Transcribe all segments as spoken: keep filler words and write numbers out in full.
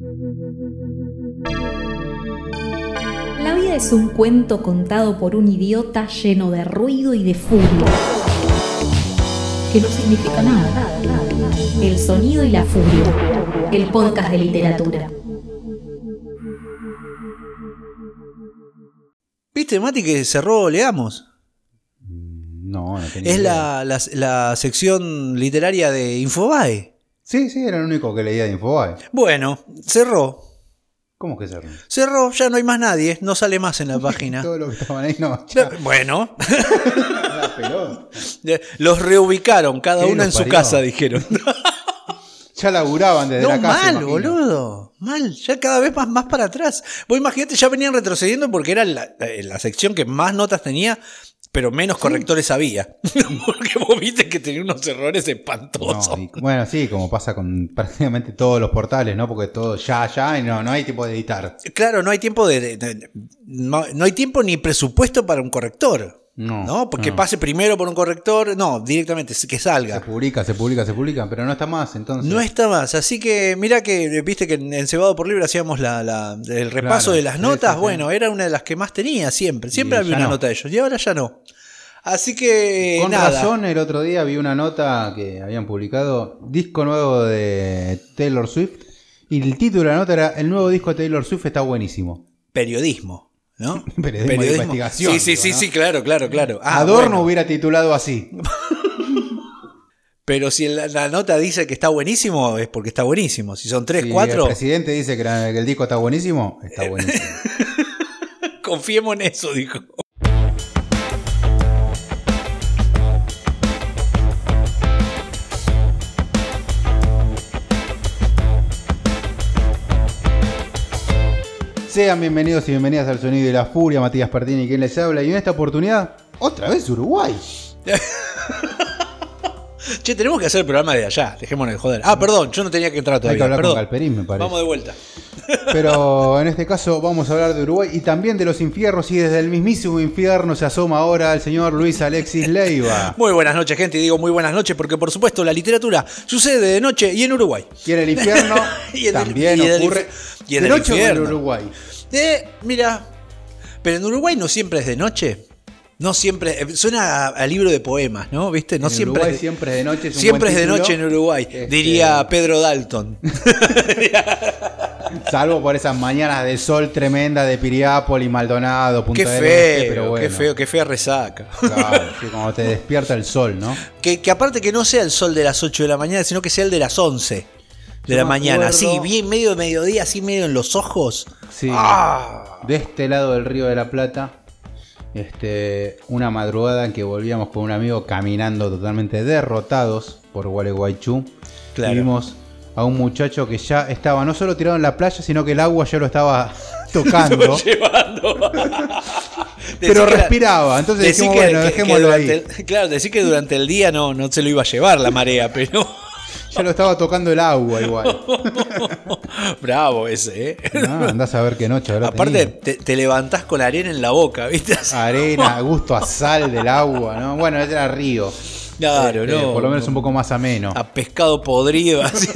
La vida es un cuento contado por un idiota lleno de ruido y de furia, que no significa nada. El sonido y la furia, el podcast de literatura. ¿Viste, Mati, que cerró Leamos? No, no tenía Es idea. la, la, la sección literaria de Infobae. Sí, sí, era el único que leía de Infobae. Bueno, cerró. ¿Cómo que cerró? Cerró, ya no hay más nadie, no sale más en la página. Todo lo que estaban ahí no. Ya, Bueno, la pelota. los reubicaron, cada ¿Qué uno en los su parió? casa, dijeron. Ya laburaban desde No, la casa. mal, imagino. boludo. Mal, ya cada vez más, más para atrás. Vos imagínate, ya venían retrocediendo porque era la, la, la sección que más notas tenía, pero menos correctores había. Porque vos viste que tenía unos errores espantosos. No, y- bueno, sí, como pasa con prácticamente todos los portales, ¿no? Porque todo ya, ya, y no, no hay tiempo de editar. Claro, no hay tiempo de, de- de- no, no hay tiempo ni presupuesto para un corrector. No, ¿No? Porque no. pase primero por un corrector. No, directamente que Se salga. publica, se publica, se publica, pero no está más, entonces. No está más. Así que mira que viste que en Cebado por Libre hacíamos la, la- el repaso Claro, de las sí, notas. sí, sí. Bueno, era una de las que más tenía siempre. Siempre Y había ya una no. nota de ellos. Y ahora ya no. Así que Con nada. razón, el otro día vi una nota que habían publicado, disco nuevo de Taylor Swift, y el título de la nota era: el nuevo disco de Taylor Swift está buenísimo. Periodismo. ¿No? Periodismo de investigación, Sí, sí, digo, sí, ¿no? sí, claro, claro, claro. Ah, Adorno bueno. hubiera titulado así. Pero si la, la nota dice que está buenísimo, es porque está buenísimo. Si son tres, Si cuatro, el presidente dice que, la- que el disco está buenísimo, está buenísimo. confiemos en eso, dijo. Sean bienvenidos y bienvenidas al Sonido de la Furia, Matías Pertini quien les habla, y en esta oportunidad, otra vez Uruguay. Che, tenemos que hacer el programa de allá, dejémonos de joder. Ah, perdón, yo no tenía que entrar Hay todavía. que hablar perdón. con Galperín, me parece. Vamos de vuelta. Pero en este caso vamos a hablar de Uruguay y también de los infiernos, y desde el mismísimo infierno se asoma ahora el señor Luis Alexis Leiva. Muy buenas noches, gente, y digo muy buenas noches porque, por supuesto, la literatura sucede de noche y en Uruguay. Y en el infierno Y en el- también y en el ocurre inf- y en de el noche o en infierno. Uruguay. Eh, mira, pero en Uruguay no siempre es de noche. No siempre. eh, Suena a, a libro de poemas, ¿no? ¿Viste? No en siempre. Uruguay es de- siempre es de noche. Es un siempre buen es de título. noche en Uruguay, Este, diría Pedro Dalton. Salvo por esas mañanas de sol tremenda de Piriápolis, Maldonado, Punta Qué del feo, Este, pero bueno. qué feo, qué fea resaca. Claro, sí, cuando te despierta el sol, ¿no? Que, que aparte que no sea el sol de las ocho de la mañana, sino que sea el de las once de Yo la me mañana. acuerdo- Así, bien medio de mediodía, así medio en los ojos. Sí. ¡Ah! De este lado del Río de la Plata, este, una madrugada en que volvíamos con un amigo caminando totalmente derrotados por Gualeguaychú. Claro. Y vimos a un muchacho que ya estaba no solo tirado en la playa, sino que el agua ya lo estaba tocando. Llevando. Pero Decí que la- respiraba. Entonces decí dijimos, que- bueno, que- que dejémoslo durante ahí. el- claro, decir que durante el día no, no se lo iba a llevar la marea, pero. Ya lo estaba tocando el agua igual. Bravo ese, ¿eh? No, andás a ver qué noche habrá Aparte, tenido. te, te levantás con la arena en la boca, ¿viste? Así. Arena, gusto a sal del agua, ¿no? Bueno, ese era río. Claro, Este, no. Por lo menos un poco más ameno. A pescado podrido, así.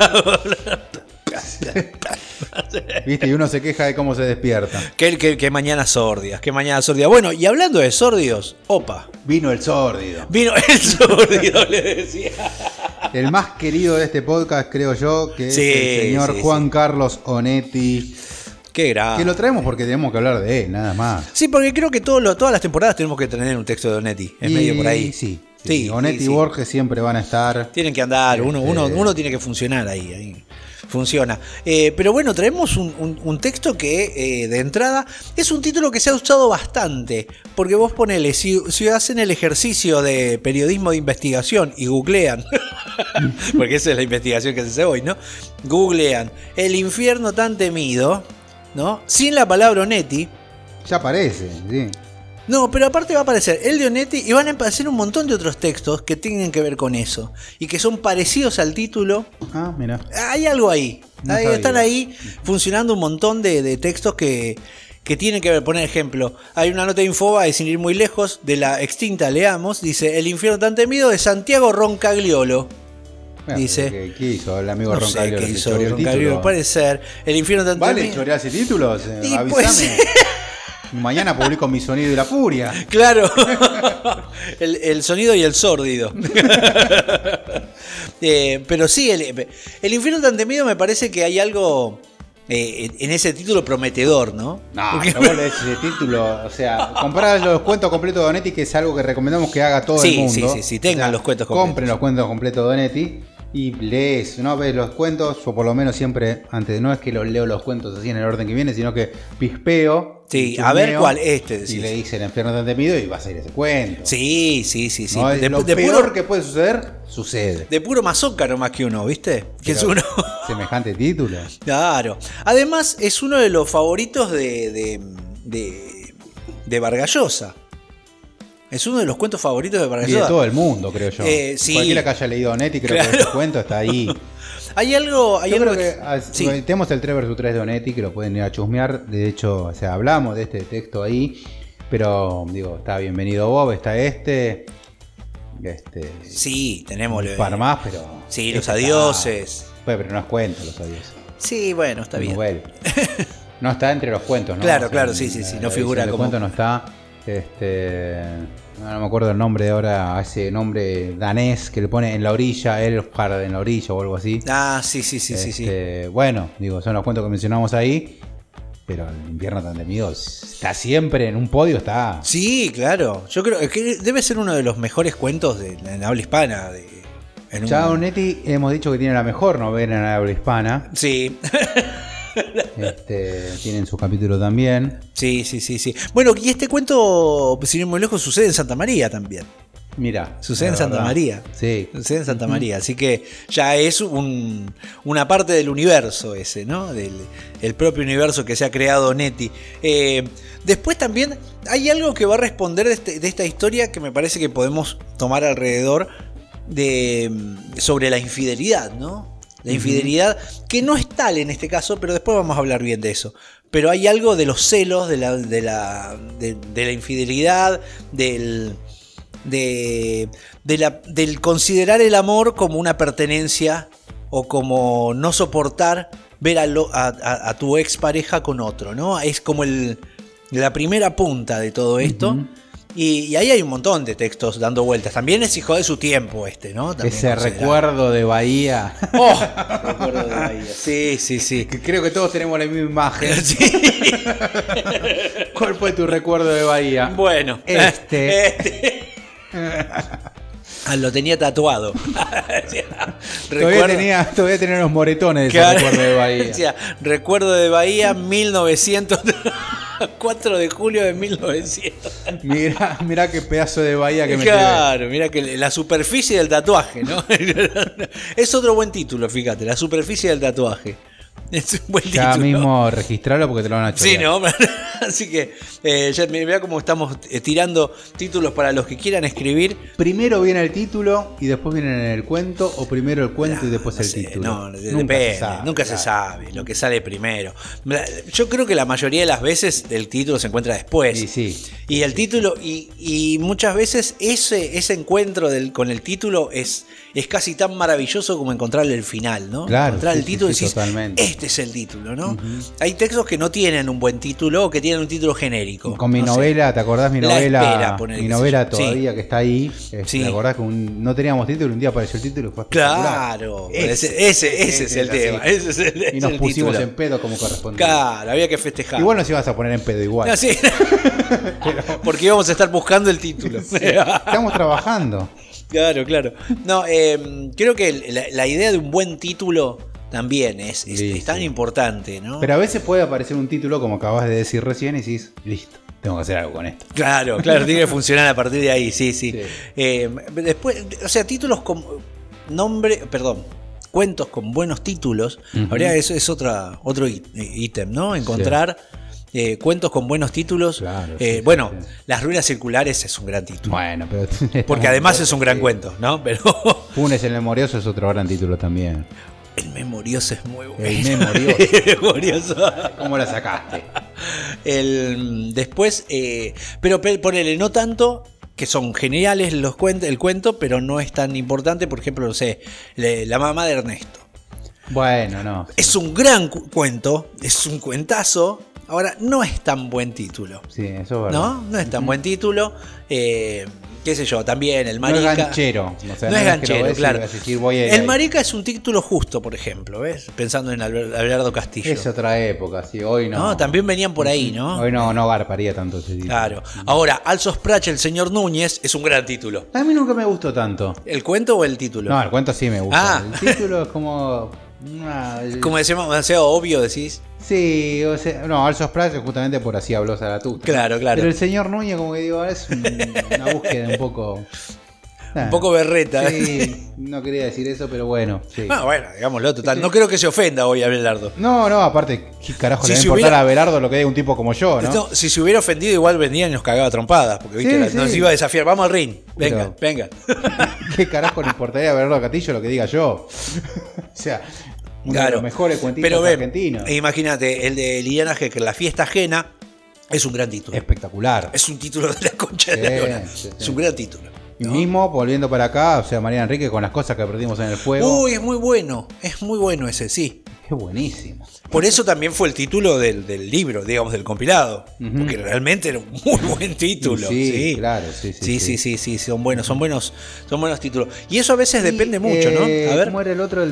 ¿Viste? Y uno se queja de cómo se despierta. qué, qué, qué mañana sordias, qué mañana sordia. Bueno, y hablando de sordios, opa, Vino el sórdido. vino el sordio, le decía. El más querido de este podcast, creo yo, que Sí, es el señor sí, Juan sí. Carlos Onetti. Qué grave. Que lo traemos porque tenemos que hablar de él, nada más. Sí, porque creo que todo lo- todas las temporadas tenemos que tener un texto de Onetti. Es Y medio por ahí. Sí. Sí, sí. Onetti sí, y sí. Borges siempre van a estar. Tienen que andar, uno, Este- uno, uno tiene que funcionar ahí. ahí. Funciona. Eh, pero bueno, traemos un, un- un texto que eh, de entrada es un título que se ha usado bastante. Porque vos ponele, si, si hacen el ejercicio de periodismo de investigación y googlean, porque esa es la investigación que se hace hoy, ¿no? Googlean el infierno tan temido, ¿no? Sin la palabra Onetti. Ya aparece, sí. No, pero aparte va a aparecer el de Onetti y van a aparecer un montón de otros textos que tienen que ver con eso y que son parecidos al título. Ah, mira. Hay algo ahí. No Ahí sabía. están ahí funcionando un montón de, de textos que, que tienen que ver. Por ejemplo, hay una nota de Infobae, sin ir muy lejos, de la extinta Leamos. Dice: el infierno tan temido de Santiago Roncagliolo. Bueno, dice. ¿Qué, qué hizo el amigo No sé Roncagliolo? qué ¿Le hizo choreó el Roncagliolo, título? puede ser. El infierno tanto ¿Vale chorear ese título? Y Avísame. pues- Mañana publico Mi Sonido y la Furia. Claro, el, el sonido y el sórdido. eh, pero sí, el, el infierno tan temido me parece que hay algo eh, en ese título prometedor, ¿no? No, Porque- no vos lees ese título. O sea, comprar los cuentos completos de Donetti, que es algo que recomendamos que haga todo Sí, el mundo. sí, sí, sí, tengan O sea, los cuentos completos. Compren los cuentos completos de Donetti y lees, ¿no? Ves los cuentos, o por lo menos siempre, antes, no es que los leo los cuentos así en el orden que viene, sino que pispeo. Sí, y a ver chusmeo, cuál, este Y decís. le dice el infierno tan temido y vas a ir a ese cuento. Sí, sí, sí, sí. ¿No? Es De, lo de peor puro, que puede suceder, sucede. de puro mazócaro más que uno, ¿viste? Que es Pero uno. Semejante título. Claro. Además, es uno de los favoritos de, de, de, de Vargas Llosa. Es uno de los cuentos favoritos de Vargas Y de Llosa. todo el mundo, creo yo. Eh, sí. Cualquiera que haya leído Donetti, creo Claro. que este cuento está ahí. Hay algo. Hay Yo algo creo que ah, sí. tenemos el tres versus tres de Donetti, que lo pueden ir a chusmear. De hecho, o sea, hablamos de este texto ahí. Pero, digo, está Bienvenido Bob, está este. Este. Sí, tenemos. Un par más, pero. Sí, este los está- adioses. Bueno, pero no es cuento, los adioses. Sí, bueno, está bien. Novel. No está entre los cuentos, ¿no? Claro, O sea, claro, en sí, sí, sí, la no figura edición de como- cuento no está. Este. No, no me acuerdo el nombre de ahora, ese nombre danés que le pone en la orilla, Elfhard en la orilla o algo así. Ah, sí, sí, sí, sí, sí. Este, Bueno, digo, son los cuentos que mencionamos ahí. Pero el infierno tan temido está siempre en un podio, está. Sí, claro. Yo creo que debe ser uno de los mejores cuentos de, en habla hispana. De, en un- Ya Donetti hemos dicho que tiene la mejor novela en habla hispana. Sí. Este, tienen su capítulo también. Sí, sí, sí, sí. Bueno, y este cuento, sin ir muy lejos, sucede en Santa María también. Mira. Sucede en la Santa verdad. María. Sí. Sucede en Santa María. Así que ya es un, una parte del universo ese, ¿no? Del el propio universo que se ha creado Donetti. Eh, después también hay algo que va a responder de, este- de esta historia que me parece que podemos tomar alrededor de sobre la infidelidad, ¿no? La infidelidad, que no es tal en este caso, pero después vamos a hablar bien de eso. Pero hay algo de los celos, de la, de la, de, de la infidelidad, del, de, de la, del considerar el amor como una pertenencia o como no soportar ver a, lo- a, a- a tu expareja con otro, ¿no? Es como el, la primera punta de todo esto. Ujú. Y, y ahí hay un montón de textos dando vueltas. También es hijo de su tiempo este, ¿no? También Ese considerable. recuerdo de Bahía. Oh, recuerdo de Bahía. Sí, sí, sí. Que creo que todos tenemos la misma imagen. Sí. ¿Cuál fue tu recuerdo de Bahía? Bueno. Este. Este. Ah, lo tenía tatuado. Todavía Recuerdo- tenía, todavía tenía unos moretones de ese Claro. recuerdo de Bahía. Decía, recuerdo de Bahía, mil novecientos cuatro de julio de mil novecientos. Mirá, mirá qué pedazo de Bahía que me Claro, mira que la superficie del tatuaje, ¿no? Es otro buen título, fíjate, la superficie del tatuaje. Es un buen llevé. Ya título. mismo registralo porque te lo van a Sí, chorear. ¿no? Así que eh, ya mirá cómo estamos eh, tirando títulos para los que quieran escribir. Primero viene el título y después viene el cuento, o primero el cuento y después No el sé, título. No, de- Nunca depende, se sabe, nunca se claro. sabe lo que sale primero. Yo creo que la mayoría de las veces el título se encuentra después. Y sí. Y el título, y, y muchas veces ese, ese encuentro del, con el título es, es casi tan maravilloso como encontrarle el final, ¿no? Claro, Encontrar sí, el sí, título sí, y decís, totalmente. este es el título, ¿no? Hay textos que no tienen un buen título o que tienen un título genérico. Con mi No sé. novela, ¿te acordás mi La novela? Espera, ponele, mi qué sé novela yo. Sí. todavía que está ahí. este, Sí. ¿Te acordás que un- no teníamos título? Un día apareció el título y fue espectacular. Claro, Ese, ese, ese, ese es el así. tema. Ese es el, Y es nos el pusimos título. en pedo como correspondía. Claro, había que festejar. Igual nos ibas a poner en pedo igual. No, sí. Porque íbamos a estar buscando el título. Estamos trabajando. Claro, claro. No, eh, creo que el- la, la idea de un buen título también es, es, Sí, es tan sí. importante, ¿no? Pero a veces puede aparecer un título, como acabas de decir recién, y decís, listo, tengo que hacer algo con esto. Claro, claro, tiene que funcionar a partir de ahí, sí, sí. Sí. Eh, después, o sea, títulos con nombre, perdón, cuentos con buenos títulos. Ujú. Habría eso es otra otro í- ítem, ¿no? Encontrar eh, cuentos con buenos títulos. Claro, Eh, sí, sí, bueno, sí. Las ruinas circulares es un gran título. Bueno, pero. Porque además es un gran cuento, ¿no? Pero Funes el Memorioso es otro gran título también. el memorioso es muy bueno. El Memorioso. El memorioso. ¿Cómo la sacaste? El, después, eh, pero pe- ponele, no tanto que son geniales los cuent el cuento, pero no es tan importante. Por ejemplo, no sé, le, La mamá de Ernesto. Bueno, no. Es un gran cu cuento, es un cuentazo. Ahora, no es tan buen título. Sí, eso es verdad. ¿No? No es tan uh-huh. buen título. Eh, qué sé yo, también el Marica. No es ganchero. O sea, no, no es ganchero, claro. Decir, voy el Marica es un título justo, por ejemplo, ¿ves? Pensando en Abelardo Castillo. Es otra época, sí, hoy no. No, también venían por ahí, ¿no? Hoy no, no garparía tanto ese título. Claro. Ahora, Alsos Prach, el señor Núñez, es un gran título. A mí nunca me gustó tanto. ¿El cuento o el título? No, el cuento sí me gusta. Ah. El título es como... Nah, el... Como decíamos, demasiado obvio, decís. Sí, o sea, no, Alsos Prach justamente por así habló Zaratustra. Claro, claro. Pero el señor Núñez, como que digo, es un, una búsqueda un poco... Nah, un poco berreta. Sí, no quería decir eso, pero bueno. Sí. No, bueno, digámoslo, total. No creo que se ofenda hoy a Abelardo. No, no, aparte, ¿qué carajo si le va a si importar hubiera... a Abelardo lo que diga un tipo como yo, no? no? Si se hubiera ofendido, igual vendía y nos cagaba trompadas. Porque, viste, sí, nos sí. iba a desafiar. Vamos al ring. Venga, Pero, venga. ¿Qué carajo le importaría a Abelardo Castillo lo que diga yo? O sea... Uno claro, de los mejores cuentistas pero ve, argentinos. Imagínate, el de Liliana Hecker, La fiesta ajena, es un gran título. Espectacular. Es un título de la concha sí, de la lora. Sí, sí. Es un gran título. Y ¿no? mismo, volviendo para acá, o sea, Mariana Enrique con las cosas que perdimos en el fuego. Uy, es muy bueno. Es muy bueno ese, sí. Es buenísimo. Por eso también fue el título del, del libro, digamos, del compilado. Uh-huh. Porque realmente era un muy buen título. Sí, sí. claro, sí, sí. Sí, sí, sí, sí, sí, son buenos, son buenos, son buenos títulos. Y eso a veces y, depende mucho, eh, ¿no? A ver. ¿Cómo era el otro? El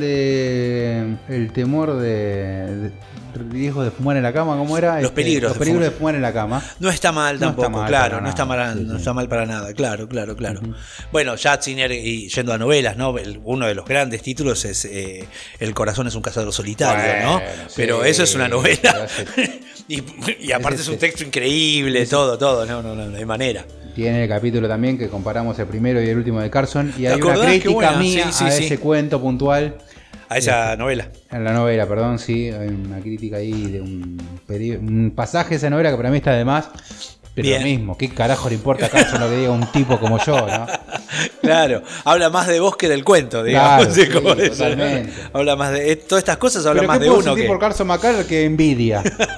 de. El temor de. de riesgo de fumar en la cama, ¿cómo era? Los peligros, este, los peligros de, de fumar en la cama. No está mal tampoco, no está mal claro, no está mal, sí, no sí. está mal para nada, claro, claro, claro. Uh-huh. Bueno, Schatziner, y yendo a novelas, ¿no? El, uno de los grandes títulos es eh, El corazón es un cazador solitario, bueno, ¿no? Sí, pero eso es una novela. y, y aparte es, es un texto increíble, es, todo, todo, no, no, no, no hay manera. Tiene el capítulo también que comparamos el primero y el último de Carson y hay una crítica mía sí, sí, a sí. ese cuento puntual. A esa este, novela. En la novela, perdón, sí. Hay una crítica ahí de un, un pasaje de esa novela que para mí está de más. Pero Bien. Lo mismo, ¿qué carajo le importa a Carson lo que diga un tipo como yo, no? Claro, habla más de vos que del cuento, digamos. Claro, sí, como totalmente. Eso, ¿no? Habla más de eh, todas estas cosas, habla ¿Pero más qué de puedo uno sentir que por Carson McCullers que envidia.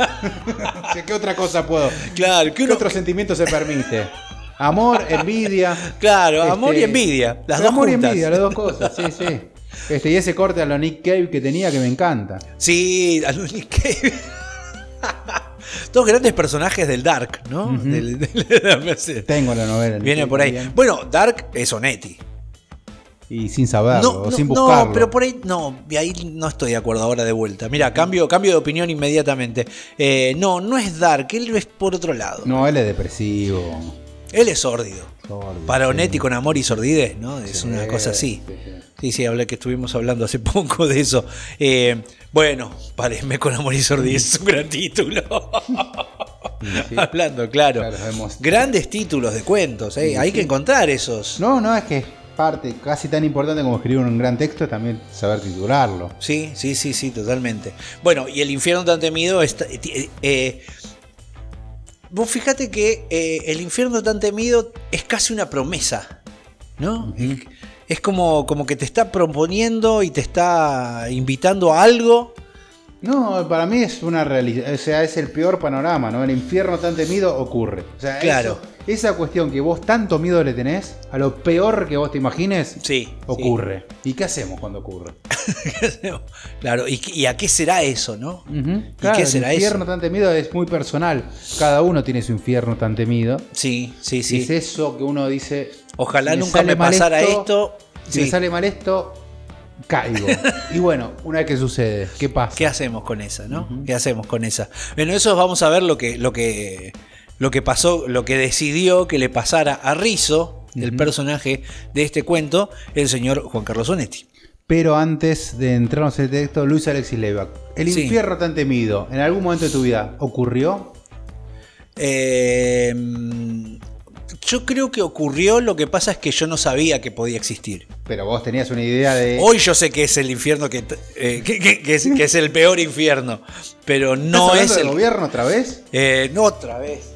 ¿Qué otra cosa puedo? Claro, ¿qué, ¿Qué otro sentimiento se permite? Amor, envidia. Claro, este, amor y envidia. Las dos amor juntas. y envidia, las dos cosas, sí, sí. Este, y ese corte a lo Nick Cave que tenía que me encanta. Sí, a lo Nick Cave. Dos grandes personajes del Dark, ¿no? Uh-huh. del, del, Tengo la novela. Viene por ahí. También. Bueno, Dark es Onetti. Y sin saberlo, no, o no, sin buscarlo. No, pero por ahí no, ahí no estoy de acuerdo ahora de vuelta. Mira, cambio, cambio de opinión inmediatamente. Eh, no, no es Dark, él es por otro lado. No, él es depresivo. Él es sórdido. Sórdido Para sí. Onetti con amor y sordidez, ¿no? Es sí, una cosa así. Sí, sí. Sí, sí, hablé que estuvimos hablando hace poco de eso. Eh, bueno, Párenme con amor y sordidez es un gran título. Sí, sí. Hablando, claro. claro hemos... Grandes títulos de cuentos, ¿eh? Sí, hay sí. que encontrar esos. No, no, es que es parte casi tan importante como escribir un gran texto es también saber titularlo. Sí, sí, sí, sí, totalmente. Bueno, y El infierno tan temido está... Eh, eh, vos fíjate que eh, El infierno tan temido es casi una promesa, ¿no? Uh-huh. Es como, como que te está proponiendo y te está invitando a algo. No, para mí es una realidad, o sea, es el peor panorama, ¿no? El infierno tan temido ocurre. O sea, claro. Eso, esa cuestión que vos tanto miedo le tenés, a lo peor que vos te imagines, sí, ocurre. Sí. ¿Y qué hacemos cuando ocurre? ¿Qué hacemos? Claro, ¿y, ¿y a qué será eso, no? Uh-huh. ¿Y claro, qué será el infierno eso? tan temido es muy personal. Cada uno tiene su infierno tan temido. Sí, sí, sí. Y es eso que uno dice... Ojalá si nunca me, me pasara esto... esto si sí. me sale mal esto... caigo. Y bueno, una vez que sucede, ¿qué pasa? ¿Qué hacemos con esa, no? Uh-huh. ¿Qué hacemos con esa? Bueno, eso vamos a ver lo que, lo que, lo que pasó, lo que decidió que le pasara a Rizzo, uh-huh. el personaje de este cuento, el señor Juan Carlos Onetti. Pero antes de entrarnos en el texto, Luis Alexis Leiva, el sí. infierno tan temido, ¿en algún momento de tu vida ocurrió? Eh, yo creo que ocurrió, lo que pasa es que yo no sabía que podía existir. Pero vos tenías una idea de... Hoy yo sé que es el infierno, que, eh, que, que, que, es, que es el peor infierno, pero no ¿Estás es el... del gobierno otra vez? Eh, no otra vez.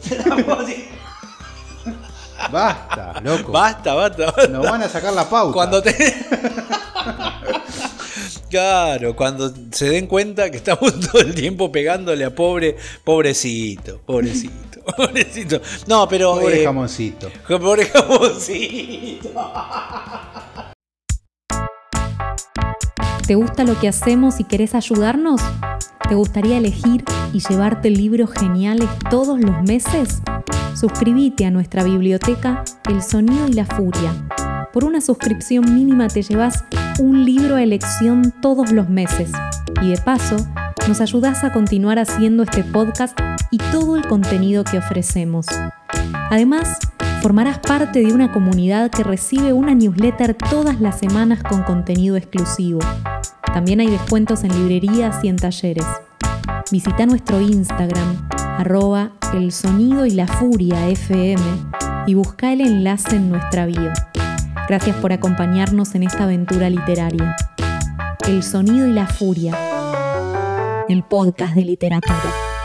Basta, loco. Basta, basta, basta. Nos van a sacar la pauta. Cuando te... Claro, cuando se den cuenta que estamos todo el tiempo pegándole a pobre, pobrecito, pobrecito, pobrecito. No, pero... Pobre eh, jamoncito. Pobre jamoncito. ¿Te gusta lo que hacemos y querés ayudarnos? ¿Te gustaría elegir y llevarte libros geniales todos los meses? Suscríbete a nuestra biblioteca El Sonido y la Furia. Por una suscripción mínima te llevas un libro a elección todos los meses. Y de paso, nos ayudás a continuar haciendo este podcast y todo el contenido que ofrecemos. Además, formarás parte de una comunidad que recibe una newsletter todas las semanas con contenido exclusivo. También hay descuentos en librerías y en talleres. Visita nuestro Instagram, arroba El Sonido y la Furia F M, y busca el enlace en nuestra bio. Gracias por acompañarnos en esta aventura literaria. El Sonido y la Furia, el podcast de literatura.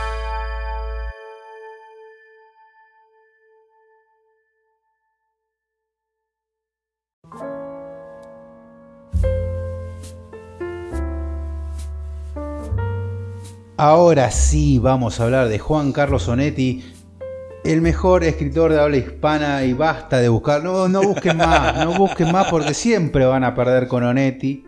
Ahora sí vamos a hablar de Juan Carlos Onetti, el mejor escritor de habla hispana, y basta de buscar. No, no busquen más, no busquen más porque siempre van a perder con Onetti.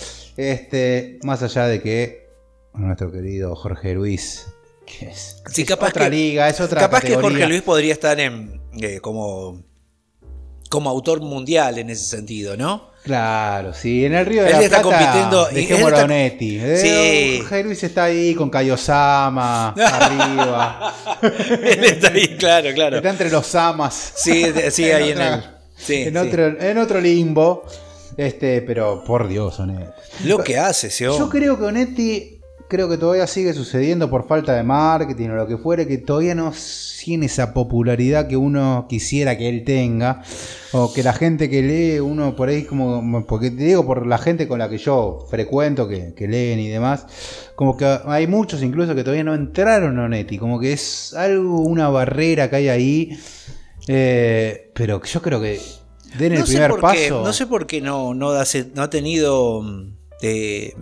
Este, más allá de que nuestro querido Jorge Luis, que es, Sí, es capaz otra que, liga, es otra capaz categoría. que Jorge Luis podría estar en eh, como, como autor mundial en ese sentido, ¿no? Claro, sí, en el Río de Él la está Plata compitiendo, y dejémoslo él a está- Onetti. Sí. Eh, Jorge Luis está ahí con Kaiosama arriba. Él está ahí, claro, claro. Está entre los Samas. Sí, de- sí, En ahí en otra- el. Sí, en, sí. otro, en otro limbo. Este, pero por Dios, Onetti. Lo que hace ese Yo hombre. creo que Onetti, creo que todavía sigue sucediendo por falta de marketing o lo que fuere, que todavía no tiene esa popularidad que uno quisiera que él tenga, o que la gente que lee, uno por ahí como, porque te digo por la gente con la que yo frecuento, que, que leen y demás, como que hay muchos incluso que todavía no entraron a Onetti, como que es algo, una barrera que hay ahí, eh, pero yo creo que den el No sé primer por qué, paso. no sé por qué no, no, hace- no ha tenido. mm, de-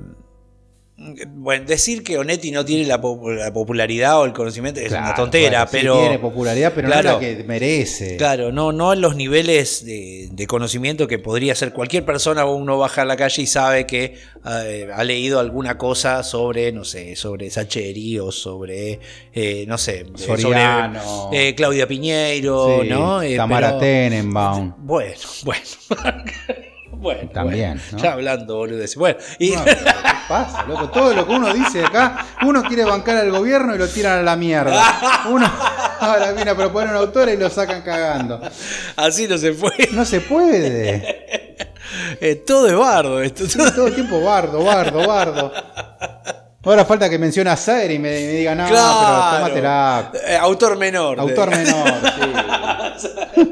bueno, decir que Onetti no tiene la, po- la popularidad o el conocimiento es Claro, una tontera, bueno, sí pero. tiene popularidad, pero Claro. no la que merece. Claro, no, no en los niveles de, de conocimiento que podría ser cualquier persona. Uno baja a la calle y sabe que eh, ha leído alguna cosa sobre, no sé, sobre Sacheri o sobre, eh, no sé, eh, Soriano. sobre eh, Claudia Piñeiro, Sí, ¿no? Eh, Tamara pero- Tenenbaum. Bueno, bueno. Bueno, También, bueno, ¿no? ya hablando, boludo. Bueno, y No, pero ¿qué pasa, loco? Todo lo que uno dice acá, uno quiere bancar al gobierno y lo tiran a la mierda. Uno ahora viene a proponer un autor y lo sacan cagando. así no se fue. No se puede. Eh, todo es bardo esto. Sí, todo el tiempo bardo, bardo, bardo. Ahora falta que mencione a Saer y me, me diga, no, pero tómatela. Eh, autor menor. Autor menor, sí.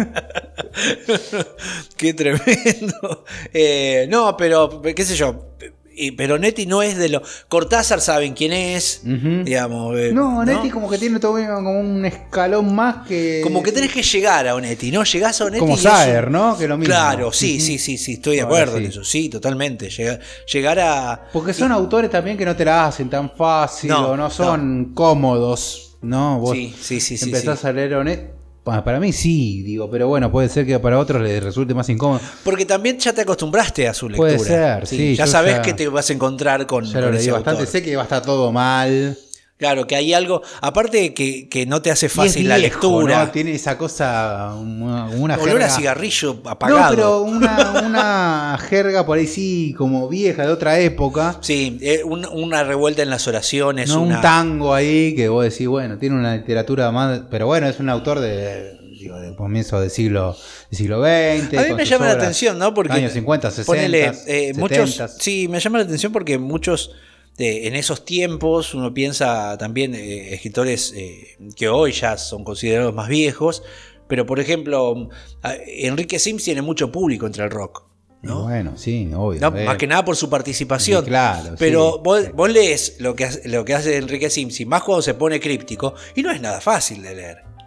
Qué tremendo. Eh, no, pero, qué sé yo. Y, pero Onetti no es de lo. Cortázar saben quién es. Ujú. Digamos. eh, No, Onetti como que tiene todavía como un escalón más que. Como que tenés que llegar a Onetti, ¿no? Llegás a Onetti. Como y es Saer, un- ¿no? Que lo mismo. Claro, sí, Ujú. sí, sí, sí, estoy de Ahora acuerdo sí. en eso. Sí, totalmente. Llegar, llegar a. Porque son autores también que no te la hacen tan fácil No, o no son cómodos, ¿no? Vos Sí, sí, sí, sí, empezás sí. a leer Onetti. Pa- Para mí sí, digo, pero bueno, puede ser que para otros les resulte más incómodo. Porque también ya te acostumbraste a su lectura. Puede ser, sí, Ya yo sabés ya- que te vas a encontrar con, Ya lo con leí ese bastante, autor. sé que va a estar todo mal. Claro, que hay algo. Aparte que, que no te hace Y es fácil la viejo, lectura. ¿no? Tiene esa cosa, una, una Olor jerga. a cigarrillo apagado. No, pero una, una jerga por ahí sí, como vieja, de otra época. Sí, eh, un- una revuelta en las oraciones. No una... un tango ahí que vos decís, bueno, tiene una literatura más. Pero bueno, es un autor de, digo, de comienzo del siglo, del siglo veinte. A mí con me sus llama la obras, atención, ¿no? Porque años cincuenta, sesenta, ponele, eh, muchos, setenta. sí, me llama la atención porque muchos eh, en esos tiempos uno piensa también eh, escritores eh, que hoy ya son considerados más viejos, pero por ejemplo a- Enrique Sims tiene mucho público entre el rock, Y ¿no? bueno, sí, obvio. No, eh. más que nada por su participación. Sí, claro, pero sí. vos, vos lees lo que, hace, lo que hace Enrique Sims, y más cuando se pone críptico, y no es nada fácil de leer.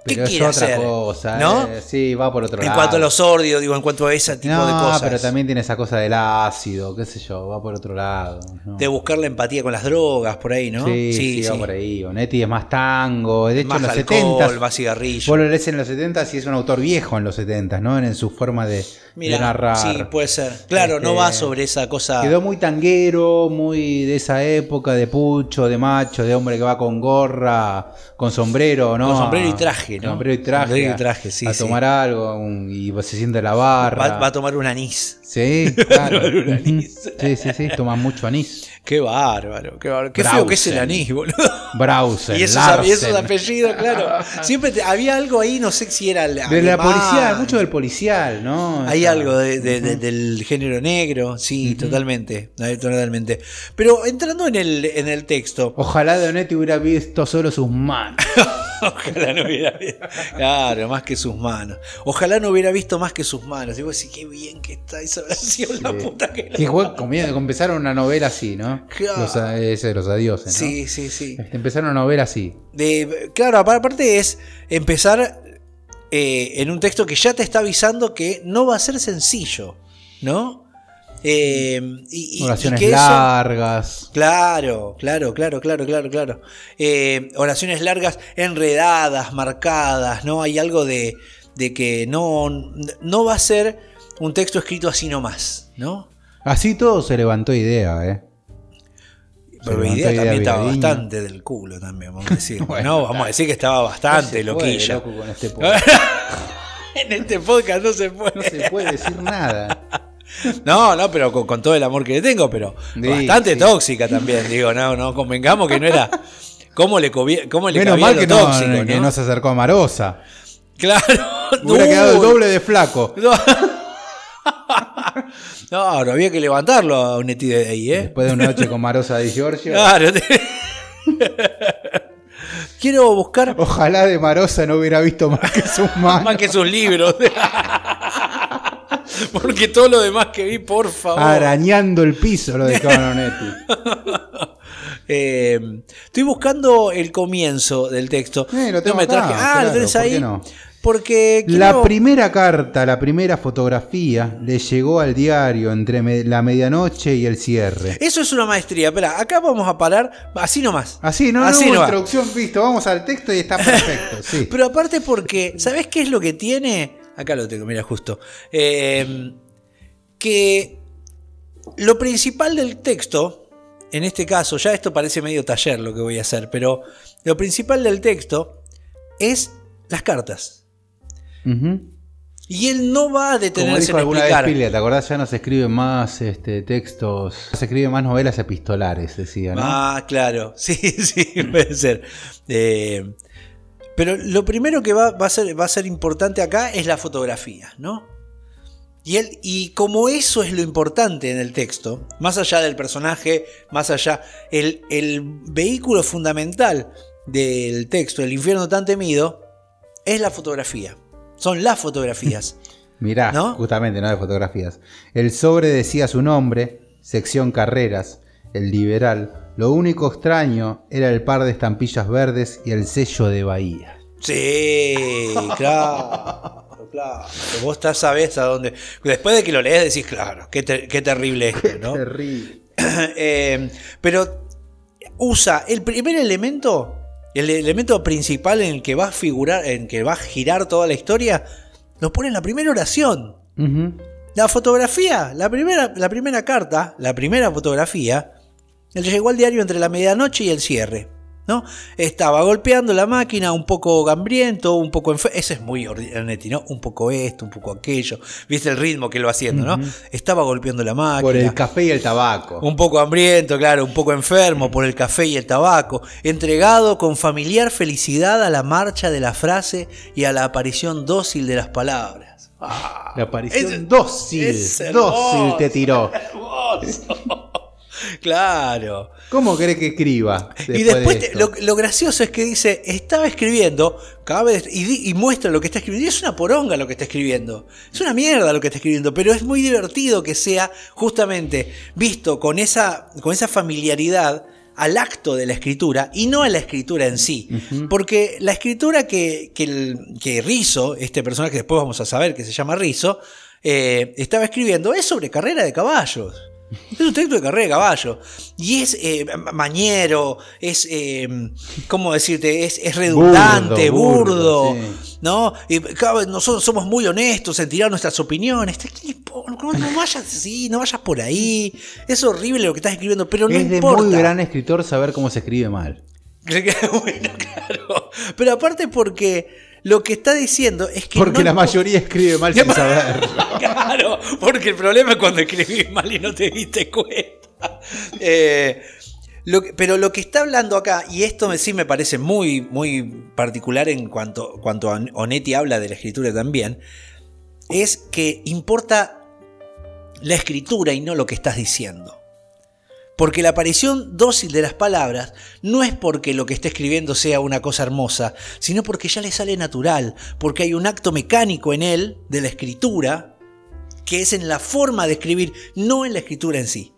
Pero es quiere otra hacer? cosa, ¿No? eh, sí, va por otro En lado. cuanto a lo sordio, digo, en cuanto a ese tipo no, de cosas. pero también tiene esa cosa del ácido, qué sé yo, va por otro lado. ¿no? De buscar la empatía con las drogas, por ahí, ¿no? Sí, sí, va por ahí. Onetti es más tango, de hecho Más en los alcohol, setenta. más cigarrillo. Vos lo lees en los setenta y es un autor viejo en los setenta, ¿no? En su forma de, Mirá, de narrar. sí, puede ser. Claro, Este, no va sobre esa cosa. Quedó muy tanguero, muy de esa época, de pucho, de macho, de hombre que va con gorra, con sombrero, ¿no? Con sombrero y traje, ¿no? Sombrero y traje. Sombrero y traje, sí, a sí. tomar algo un- y se siente en la barra. Va, va a tomar un anís. Sí, claro. Va a tomar un anís. Sí, sí, sí, toma mucho anís. Qué bárbaro, qué bárbaro. Qué feo Brausen. que es el anís, boludo. Brausen, Y esos, Larsen. y esos apellidos, claro. Siempre te- había algo ahí, no sé si era el De la alemán. policial, mucho del policial, ¿no? Hay Esa- algo de, de- de- Ujú. del género negro, sí, totalmente, eh, totalmente. Pero entrando en el, en el texto, Ojalá Donetti hubiera visto solo sus manos. ojalá no hubiera visto, claro, más que sus manos. Ojalá no hubiera visto más que sus manos. Y vos decís, qué bien que está esa oración, la puta que Que fue como empezaron una novela así, ¿no? Claro. Los, a- ese de los adioses, ¿no? Sí, sí, sí. Este, Empezaron una novela así. De, claro, aparte es empezar eh, en un texto que ya te está avisando que no va a ser sencillo, ¿no? Eh, y, y- Oraciones y que eso- largas. Claro, claro, claro, claro, claro, claro. Eh, oraciones largas, enredadas, marcadas, ¿no? Hay algo de, de que no, no va a ser un texto escrito así nomás, ¿no? Así todo se levantó idea, ¿eh? Se Pero la levantó idea también estaba Villaviño. bastante del culo también, vamos a decir. Bueno, no, vamos a decir que estaba bastante No se puede, loquilla. loco, con este podcast. En este podcast no se puede. No se puede decir nada. No, no, pero con, con todo el amor que le tengo, pero Sí, bastante sí. tóxica también, digo, no, no, convengamos que no era. ¿Cómo le, cobi- cómo le Menos cabía mal lo que no, tóxico, que ¿no? no se acercó a Marosa. Claro. Hubiera Uy. quedado el doble de flaco. No. No, no había que levantarlo a Onetti de ahí, ¿eh? Después de una noche con Marosa de Giorgio. Claro. te- Quiero buscar Ojalá de Marosa no hubiera visto más que sus manos. más que sus libros. Porque todo lo demás que vi, por favor. Arañando el piso lo dejaban Onetti. Eh, estoy buscando el comienzo del texto. Eh, lo tengo no me acá, traje. Ah, claro, lo tenés ¿por ahí. qué no? Porque La quiero- primera carta, la primera fotografía le llegó al diario entre me- la medianoche y el cierre. Eso es una maestría. Espera, acá vamos a parar así nomás. Así, no, Así no hubo no va. introducción, visto, vamos al texto y está perfecto. Sí. Pero aparte porque, ¿sabés qué es lo que tiene? Acá lo tengo, mira, justo. Eh, que lo principal del texto, en este caso, ya esto parece medio taller lo que voy a hacer, pero lo principal del texto es las cartas. Ujú. Y él no va a Como detenerse dijo en alguna explicar. vez Piglia, ¿te acordás? Ya no se escriben más este, textos, se escriben más novelas epistolares, decía, ¿no? Ah, claro, sí, sí, puede ser. Eh, pero lo primero que va, va a ser, va a ser importante acá es la fotografía, ¿no? Y, él, y como eso es lo importante en el texto, más allá del personaje, más allá, el, el vehículo fundamental del texto, El infierno tan temido, es la fotografía. Son las fotografías. Mirá, ¿no? justamente, no de fotografías. El sobre decía su nombre, sección carreras, el liberal. Lo único extraño era el par de estampillas verdes y el sello de Bahía. Sí, claro, claro. Vos estás, sabés a dónde. Después de que lo lees decís, claro, qué, ter- qué terrible esto, ¿no? Terrible. Eh, pero usa el primer elemento, el elemento principal en el que va a figurar, en que va a girar toda la historia, lo pone en la primera oración. Ujú. La fotografía, la primera, la primera carta, la primera fotografía, le llegó al diario entre la medianoche y el cierre, ¿no? Estaba golpeando la máquina, un poco gambriento, un poco enfermo. Ese es muy Onetti, ¿no? Un poco esto, un poco aquello. ¿Viste el ritmo que él va haciendo, no? Ujú. Estaba golpeando la máquina. Por el café y el tabaco. Un poco hambriento, claro, un poco enfermo por el café y el tabaco, entregado con familiar felicidad a la marcha de la frase y a la aparición dócil de las palabras. Ah, La aparición es- dócil, es hermoso, dócil te tiró. hermoso. Claro. ¿Cómo querés que escriba? Y después de te, lo, lo gracioso es que dice, estaba escribiendo, cabe de, y, di, y muestra lo que está escribiendo. Y es una poronga lo que está escribiendo. Es una mierda lo que está escribiendo, pero es muy divertido que sea justamente visto con esa, con esa familiaridad al acto de la escritura y no a la escritura en sí. Uh-huh. Porque la escritura que, que, el, que Rizzo, este personaje que después vamos a saber que se llama Rizzo, eh, estaba escribiendo es sobre carrera de caballos. Es un texto de carrera de caballo. Y es eh, mañero, es, eh, ¿cómo decirte? Es, es redundante, burdo, burdo, burdo sí. ¿No? Y nosotros somos muy honestos en tirar nuestras opiniones. No, no vayas así, no vayas por ahí. Es horrible lo que estás escribiendo, pero no es importa. Es de muy gran escritor saber cómo se escribe mal. Bueno, claro. Pero aparte porque lo que está diciendo es que porque no la mayoría escribe mal sin saber. Claro, porque el problema es cuando escribís mal y no te diste cuenta. Eh, lo que, pero lo que está hablando acá, y esto sí me parece muy, muy particular en cuanto, cuanto a Onetti habla de la escritura también, es que importa la escritura y no lo que estás diciendo. Porque la aparición dócil de las palabras no es porque lo que está escribiendo sea una cosa hermosa, sino porque ya le sale natural, porque hay un acto mecánico en él, de la escritura, que es en la forma de escribir, no en la escritura en sí.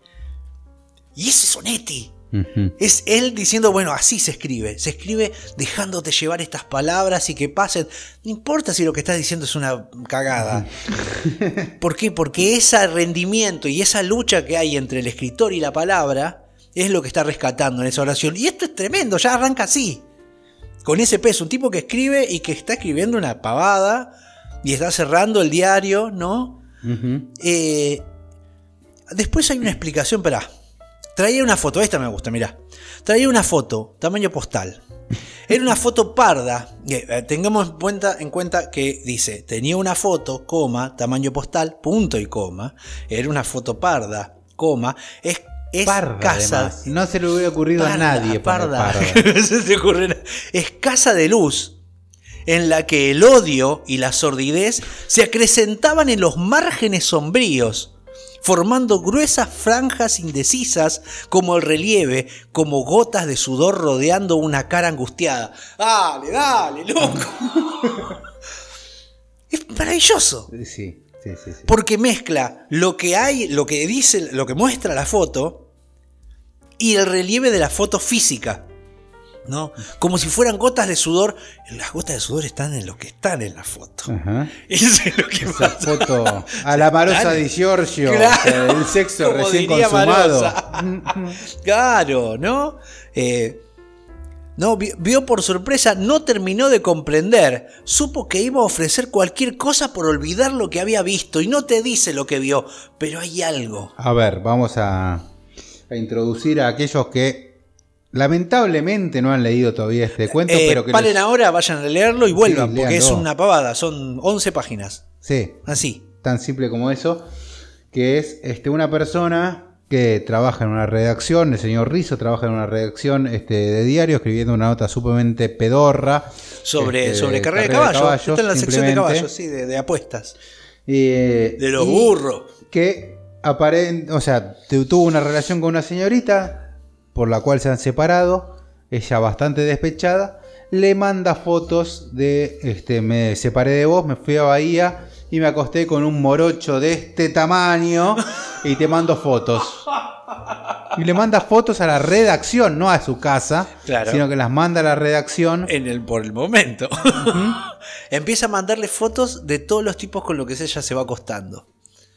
Y ese es Onetti. Uh-huh. Es él diciendo, bueno, así se escribe. Se escribe dejándote llevar estas palabras y que pasen. No importa si lo que estás diciendo es una cagada. Uh-huh. ¿Por qué? Porque ese rendimiento y esa lucha que hay entre el escritor y la palabra es lo que está rescatando en esa oración. Y esto es tremendo, ya arranca así. Con ese peso, un tipo que escribe y que está escribiendo una pavada y está cerrando el diario, ¿no? Uh-huh. Eh, después hay una explicación, pará. Traía una foto, esta me gusta, mirá. Traía una foto, tamaño postal. Era una foto parda. Eh, tengamos en cuenta, en cuenta que dice, tenía una foto, coma, tamaño postal, punto y coma. Era una foto parda, coma. Es, es parda, casa. Además. No se le hubiera ocurrido parda, a nadie. Parda. parda. No se te ocurre. Es casa de luz, en la que el odio y la sordidez se acrecentaban en los márgenes sombríos, formando gruesas franjas indecisas como el relieve, como gotas de sudor rodeando una cara angustiada. ¡Dale, dale, loco! Es maravilloso. Sí, sí, sí, sí. Porque mezcla lo que hay, lo que dice, lo que muestra la foto y el relieve de la foto física, ¿no? Como si fueran gotas de sudor. Las gotas de sudor están en lo que están en la foto. Ajá. Eso es lo que Esa pasa. Foto a la Marosa di Giorgio, claro, el sexo como recién diría consumado. Claro, ¿no? Eh, no, vio por sorpresa, no terminó de comprender. Supo que iba a ofrecer cualquier cosa por olvidar lo que había visto. Y no te dice lo que vio, pero hay algo. A ver, vamos a, a introducir a aquellos que lamentablemente no han leído todavía este cuento, eh, pero que paren les... ahora, vayan a leerlo y vuelvan, sí, porque léanlo. Es una pavada, son once páginas. Sí. Así. Tan simple como eso, que es este, una persona que trabaja en una redacción, el señor Rizzo trabaja en una redacción este, de diario, escribiendo una nota sumamente pedorra. Sobre, este, sobre carrera, carrera de caballos. caballos. Está en la sección de caballos, sí, de, de apuestas. Eh, de los burros. Que aparent, o sea, tuvo una relación con una señorita por la cual se han separado, ella bastante despechada, le manda fotos de, este, me separé de vos, me fui a Bahía y me acosté con un morocho de este tamaño y te mando fotos. Y le manda fotos a la redacción, no a su casa, claro, sino que las manda a la redacción. En el, por el momento. Uh-huh. Empieza a mandarle fotos de todos los tipos con los que ella se va acostando.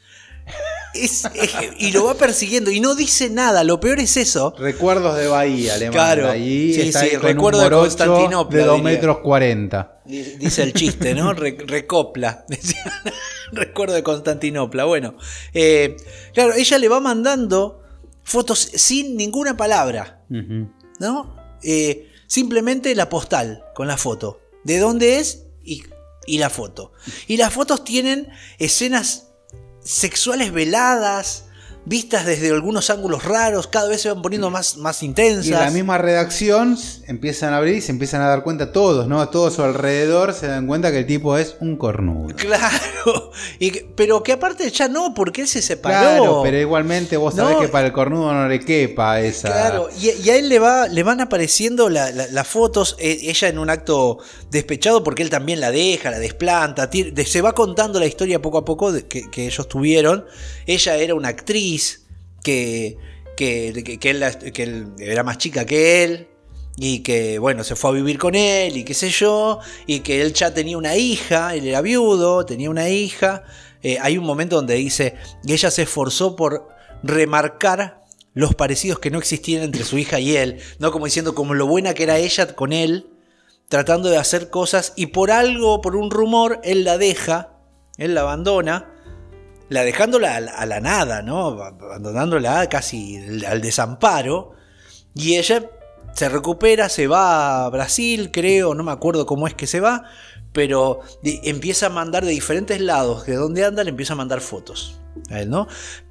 Es, es, y lo va persiguiendo y no dice nada. Lo peor es eso. Recuerdos de Bahía, le manda. Claro, ahí sí, está sí, con recuerdo un de Constantinopla de dos metros cuarenta. Dice el chiste, ¿no? Re, recopla. Recuerdo de Constantinopla. Bueno, eh, claro, ella le va mandando fotos sin ninguna palabra, uh-huh, ¿no? Eh, simplemente la postal con la foto. ¿De dónde es? Y, y la foto. Y las fotos tienen escenas sexuales veladas, vistas desde algunos ángulos raros, cada vez se van poniendo más, más intensas. Y en la misma redacción empiezan a abrir y se empiezan a dar cuenta todos, ¿no? A todo a su alrededor se dan cuenta que el tipo es un cornudo. Claro, y que, pero que aparte ya no, porque él se separó. Claro, pero igualmente vos sabés no, que para el cornudo no le quepa esa... Claro, y, y a él le, va, le van apareciendo la, la, las fotos, eh, ella en un acto despechado, porque él también la deja, la desplanta, tira, de, se va contando la historia poco a poco de, que, que ellos tuvieron. Ella era una actriz que, que, que, que, él, que él era más chica que él y que, bueno, se fue a vivir con él y qué sé yo, y que él ya tenía una hija, él era viudo, tenía una hija. Eh, hay un momento donde dice que ella se esforzó por remarcar los parecidos que no existían entre su hija y él, ¿no? Como diciendo como lo buena que era ella con él, tratando de hacer cosas, y por algo, por un rumor, él la deja, él la abandona, la dejándola a la, a la nada, ¿no? Abandonándola casi al desamparo, y ella se recupera, se va a Brasil, creo, no me acuerdo cómo es que se va, pero empieza a mandar de diferentes lados, de donde anda, le empieza a mandar fotos a él, ¿no?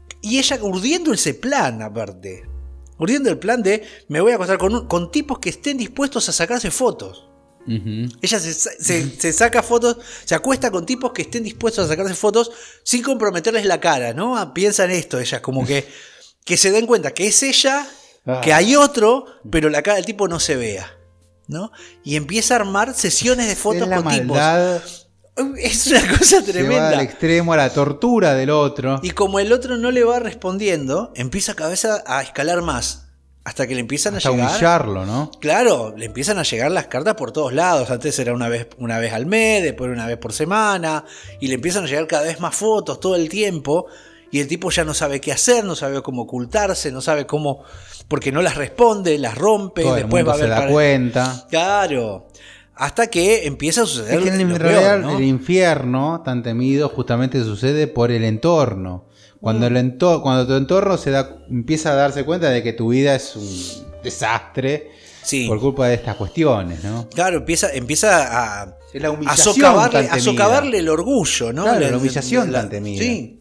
Y ella urdiendo ese plan, aparte, urdiendo el plan de me voy a acostar con, con tipos que estén dispuestos a sacarse fotos. Uh-huh. Ella se, se, se saca fotos, se acuesta con tipos que estén dispuestos a sacarse fotos sin comprometerles la cara, ¿no? Piensa en esto, ella, como que, que se den cuenta que es ella, ah. que hay otro, pero la cara del tipo no se vea, ¿no? Y empieza a armar sesiones de fotos es la con maldad. tipos. Es una cosa tremenda. Se va al extremo, a la tortura del otro. Y como el otro no le va respondiendo, empieza cada vez a, a escalar más. Hasta que le empiezan Hasta a llegar. humillarlo, ¿no? Claro, le empiezan a llegar las cartas por todos lados. Antes era una vez, una vez al mes, después una vez por semana. Y le empiezan a llegar cada vez más fotos todo el tiempo. Y el tipo ya no sabe qué hacer, no sabe cómo ocultarse, no sabe cómo. Porque no las responde, las rompe. Todo después el mundo va a ver. Se da para... cuenta. Hasta Hasta que empieza a suceder. Es que en lo realidad, peor, ¿no? El infierno tan temido justamente sucede por el entorno. Cuando, mm. el entor- cuando tu entorno se da, empieza a darse cuenta de que tu vida es un desastre, sí, por culpa de estas cuestiones, ¿no? Claro, empieza, empieza a, es la a, socavarle, a socavarle el orgullo, ¿no? Claro, la, la humillación la, tan temida. Sí.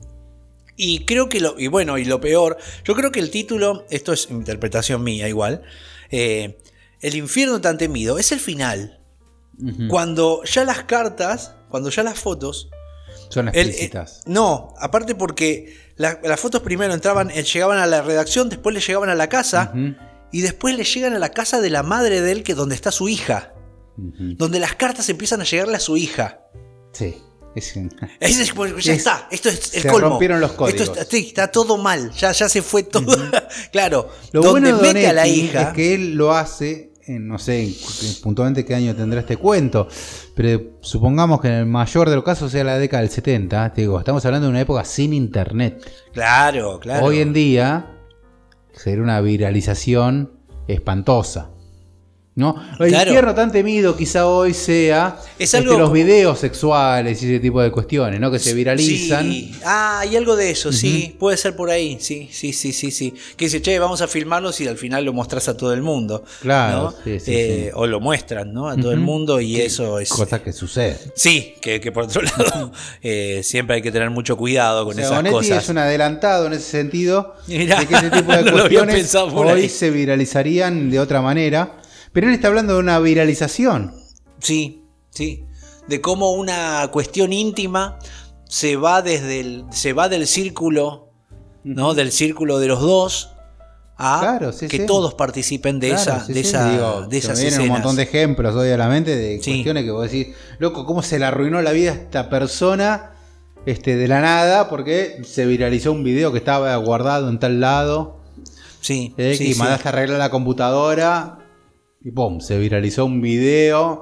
Y creo que lo, y bueno, y lo peor, yo creo que el título, esto es interpretación mía igual, eh, el infierno tan temido, es el final. Uh-huh. Cuando ya las cartas, cuando ya las fotos son explícitas. El, eh, no, aparte porque la, las fotos primero entraban, eh, llegaban a la redacción, después le llegaban a la casa, uh-huh, y después le llegan a la casa de la madre de él, que donde está su hija. Uh-huh. Donde las cartas empiezan a llegarle a su hija. Sí. Es, es, es, ya es, está, esto es el se colmo. rompieron los códigos. Esto está, sí, está todo mal, ya, ya se fue todo. Uh-huh. Claro, lo donde bueno de mete a la hija es que él lo hace. No sé puntualmente qué año tendrá este cuento, pero supongamos que en el mayor de los casos sea la década del setenta. Te digo, estamos hablando de una época sin internet. Claro, claro. Hoy en día sería una viralización espantosa, ¿no? El claro. infierno tan temido quizá hoy sea es algo este, los como... videos sexuales y ese tipo de cuestiones, ¿no? Que se viralizan. Sí. Ah, hay algo de eso, uh-huh, sí. Puede ser por ahí, sí, sí, sí, sí, sí. Que dice, che, vamos a filmarlos y al final lo mostrás a todo el mundo. Claro, ¿no? sí, sí, eh, sí. O lo muestran, ¿no? A todo uh-huh, el mundo y sí, eso es... Cosa que sucede. Sí, que, que por otro lado eh, siempre hay que tener mucho cuidado con o sea, esas Onetti cosas. Es un adelantado en ese sentido. Mirá, de que ese tipo de no cuestiones hoy ahí. se viralizarían de otra manera. Pero él está hablando de una viralización. Sí, sí. De cómo una cuestión íntima se va desde el, se va del círculo, ¿no? Del círculo de los dos a claro, sí, que sí. todos participen de claro, esa, sí, de sí. esa, Digo, de esas me vienen escenas. un montón de ejemplos hoy a la mente de sí. cuestiones que vos decís, loco, cómo se le arruinó la vida a esta persona este, de la nada porque se viralizó un video que estaba guardado en tal lado. Sí. Eh, sí y sí. mandaste a arreglar la computadora. Y pum, se viralizó un video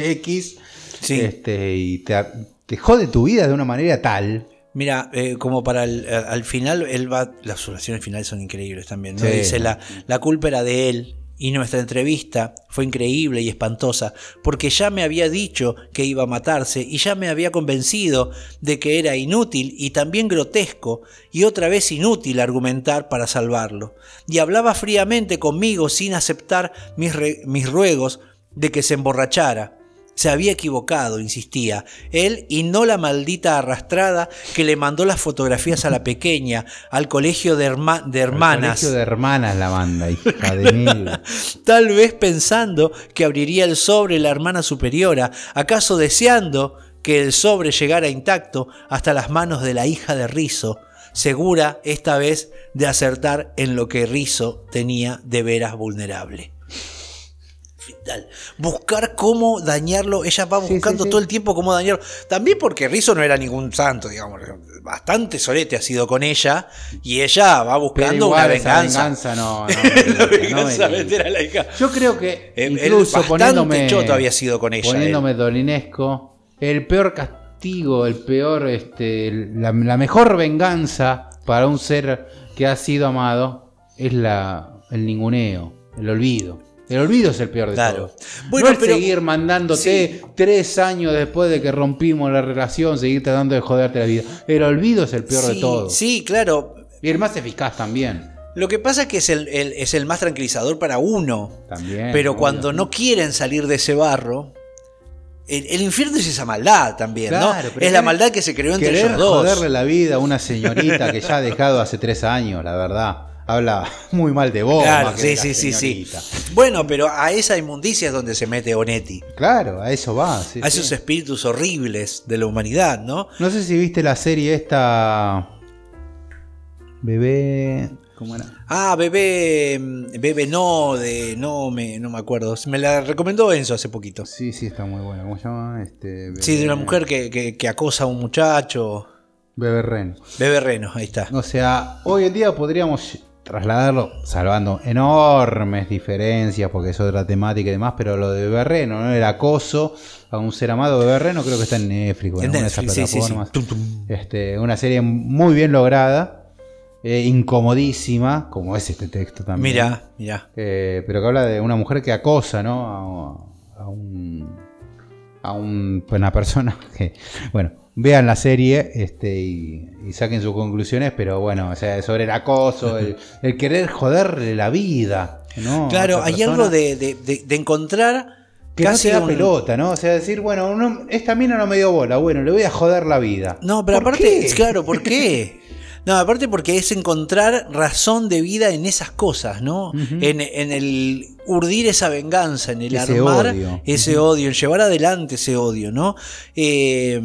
X, sí. este, y te, te jode tu vida de una manera tal. Mira, eh, como para el al final, él va, las oraciones finales son increíbles también, ¿no? Sí. Dice, la, la culpa era de él y nuestra entrevista fue increíble y espantosa, porque ya me había dicho que iba a matarse y ya me había convencido de que era inútil y también grotesco y otra vez inútil argumentar para salvarlo. Y hablaba fríamente conmigo sin aceptar mis, re- mis ruegos de que se emborrachara. Se había equivocado, insistía. Él y no la maldita arrastrada que le mandó las fotografías a la pequeña, al colegio de, herma de hermanas. Al colegio de hermanas la manda, hija de mil. Tal vez pensando que abriría el sobre la hermana superiora, acaso deseando que el sobre llegara intacto hasta las manos de la hija de Rizzo, segura esta vez de acertar en lo que Rizzo tenía de veras vulnerable. Buscar cómo dañarlo, ella va buscando sí, sí, sí. todo el tiempo cómo dañarlo, también porque Rizzo no era ningún santo, digamos, bastante solete ha sido con ella y ella va buscando una venganza. venganza no, no, la venganza no meter a la hija. Yo creo que el, incluso el poniéndome choto había sido con ella, poniéndome él. dolinesco, el peor castigo, el peor, este, la, la mejor venganza para un ser que ha sido amado es la, el ninguneo, el olvido. El olvido es el peor de claro. todo. Bueno, no es pero, seguir mandándote sí. tres años después de que rompimos la relación, seguir tratando de joderte la vida. El olvido es el peor sí, de todo. Sí, claro. Y el más eficaz también. Lo que pasa es que es el, el, es el más tranquilizador para uno. También. Pero obvio. Cuando no quieren salir de ese barro, el, el infierno es esa maldad también, claro, ¿no? Es la maldad que se creó entre querer ellos dos. Joderle la vida a una señorita que ya ha dejado hace tres años, la verdad. Habla muy mal de vos. Claro, más que sí, de sí, sí, sí. Bueno, pero a esa inmundicia es donde se mete Onetti. Claro, a eso va. Sí, a esos sí. espíritus horribles de la humanidad, ¿no? No sé si viste la serie esta... Bebé... ¿Cómo era? Ah, Bebé... Bebé no, de... No me, no me acuerdo. Me la recomendó Enzo hace poquito. Sí, sí, está muy buena. ¿Cómo se llama? Este, Bebé... Sí, de una mujer que, que, que acosa a un muchacho. Bebé Reno. Bebé Reno, ahí está. O sea, hoy en día podríamos... trasladarlo, salvando enormes diferencias porque es otra temática y demás, pero lo de Bebé Reno, ¿no? El acoso a un ser amado. Bebé Reno creo que está en Netflix, en alguna de esas plataformas. Sí, sí, sí. Tum, tum. Este, una serie muy bien lograda, eh, incomodísima, como es este texto también. Mirá, mirá. Eh, pero que habla de una mujer que acosa, ¿no? A, a un a un, una persona que, bueno, vean la serie este, y, y saquen sus conclusiones, pero bueno, o sea, sobre el acoso, el, el querer joderle la vida, ¿no? Claro, hay algo de, de, de, de encontrar que casi no te da un... pelota, ¿no? O sea, decir, bueno, no, esta mina no me dio bola, bueno, le voy a joder la vida. No, pero aparte, qué? claro, ¿por qué? No, aparte porque es encontrar razón de vida en esas cosas, ¿no? Uh-huh. en, en el urdir esa venganza, en el ese armar odio. ese uh-huh. odio, en llevar adelante ese odio, ¿no? Eh,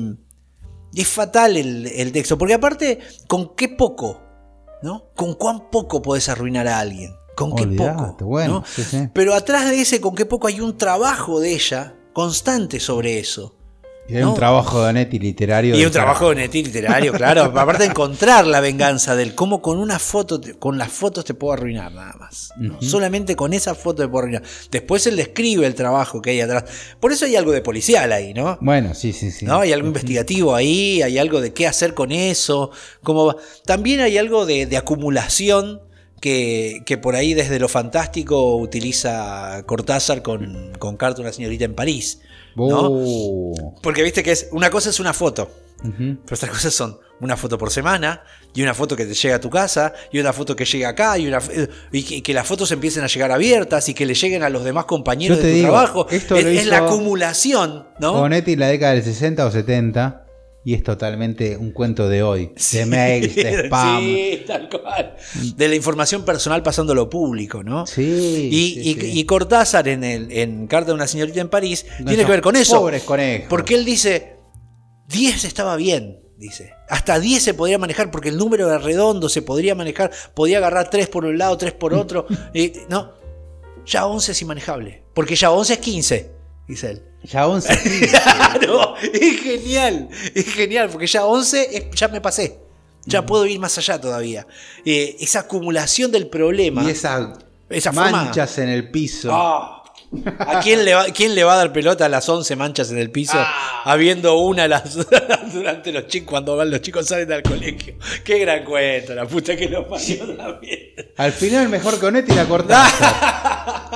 es fatal el, el texto, porque aparte, ¿con qué poco? ¿No? ¿Con cuán poco podés arruinar a alguien? ¿Con Olvidate, qué poco? Bueno, ¿no? sí, sí. Pero atrás de ese con qué poco hay un trabajo de ella constante sobre eso. Y hay ¿no? un trabajo de Onetti literario. Y un trabajo de Onetti literario, claro. Aparte de encontrar la venganza del cómo con una foto, con las fotos te puedo arruinar nada más. ¿no? Uh-huh. Solamente con esa foto te puedo arruinar. Después él describe el trabajo que hay atrás. Por eso hay algo de policial ahí, ¿no? Bueno, sí, sí, sí. ¿no? Hay algo uh-huh. investigativo ahí, hay algo de qué hacer con eso. Cómo va. También hay algo de, de acumulación que, que por ahí desde lo fantástico utiliza Cortázar con, con Carta una señorita en París. ¿no? Oh. Porque viste que es una cosa es una foto, uh-huh. pero otras cosas son una foto por semana y una foto que te llega a tu casa y una foto que llega acá y, una, y, que, y que las fotos empiecen a llegar abiertas y que le lleguen a los demás compañeros de tu digo, trabajo. Esto es, lo es la acumulación, ¿no? Onetti en la década del sesenta o setenta. Y es totalmente un cuento de hoy. Sí, de mails, de spam. Sí, tal cual. De la información personal pasando a lo público, ¿no? Sí. Y, sí, y, sí. y Cortázar en, el, en Carta de una señorita en París no, tiene que ver con eso. Pobres conejos. Porque él dice, diez estaba bien, dice. Hasta diez se podría manejar porque el número era redondo, se podría manejar, podía agarrar tres por un lado, tres por otro. y, no, ya once es inmanejable. Porque ya once es quince, dice él. Ya once. Claro, es genial, es genial, porque ya once es, ya me pasé, ya mm. puedo ir más allá todavía. Eh, esa acumulación del problema. Y esa, esa manchas forma, en el piso. Oh, ¿A quién le, va, quién le va a dar pelota a las once manchas en el piso? Ah. Habiendo una las, durante los chicos, cuando van los chicos salen del colegio. Qué gran cuento, la puta que lo parió también. Al final mejor que Onetti la cortás.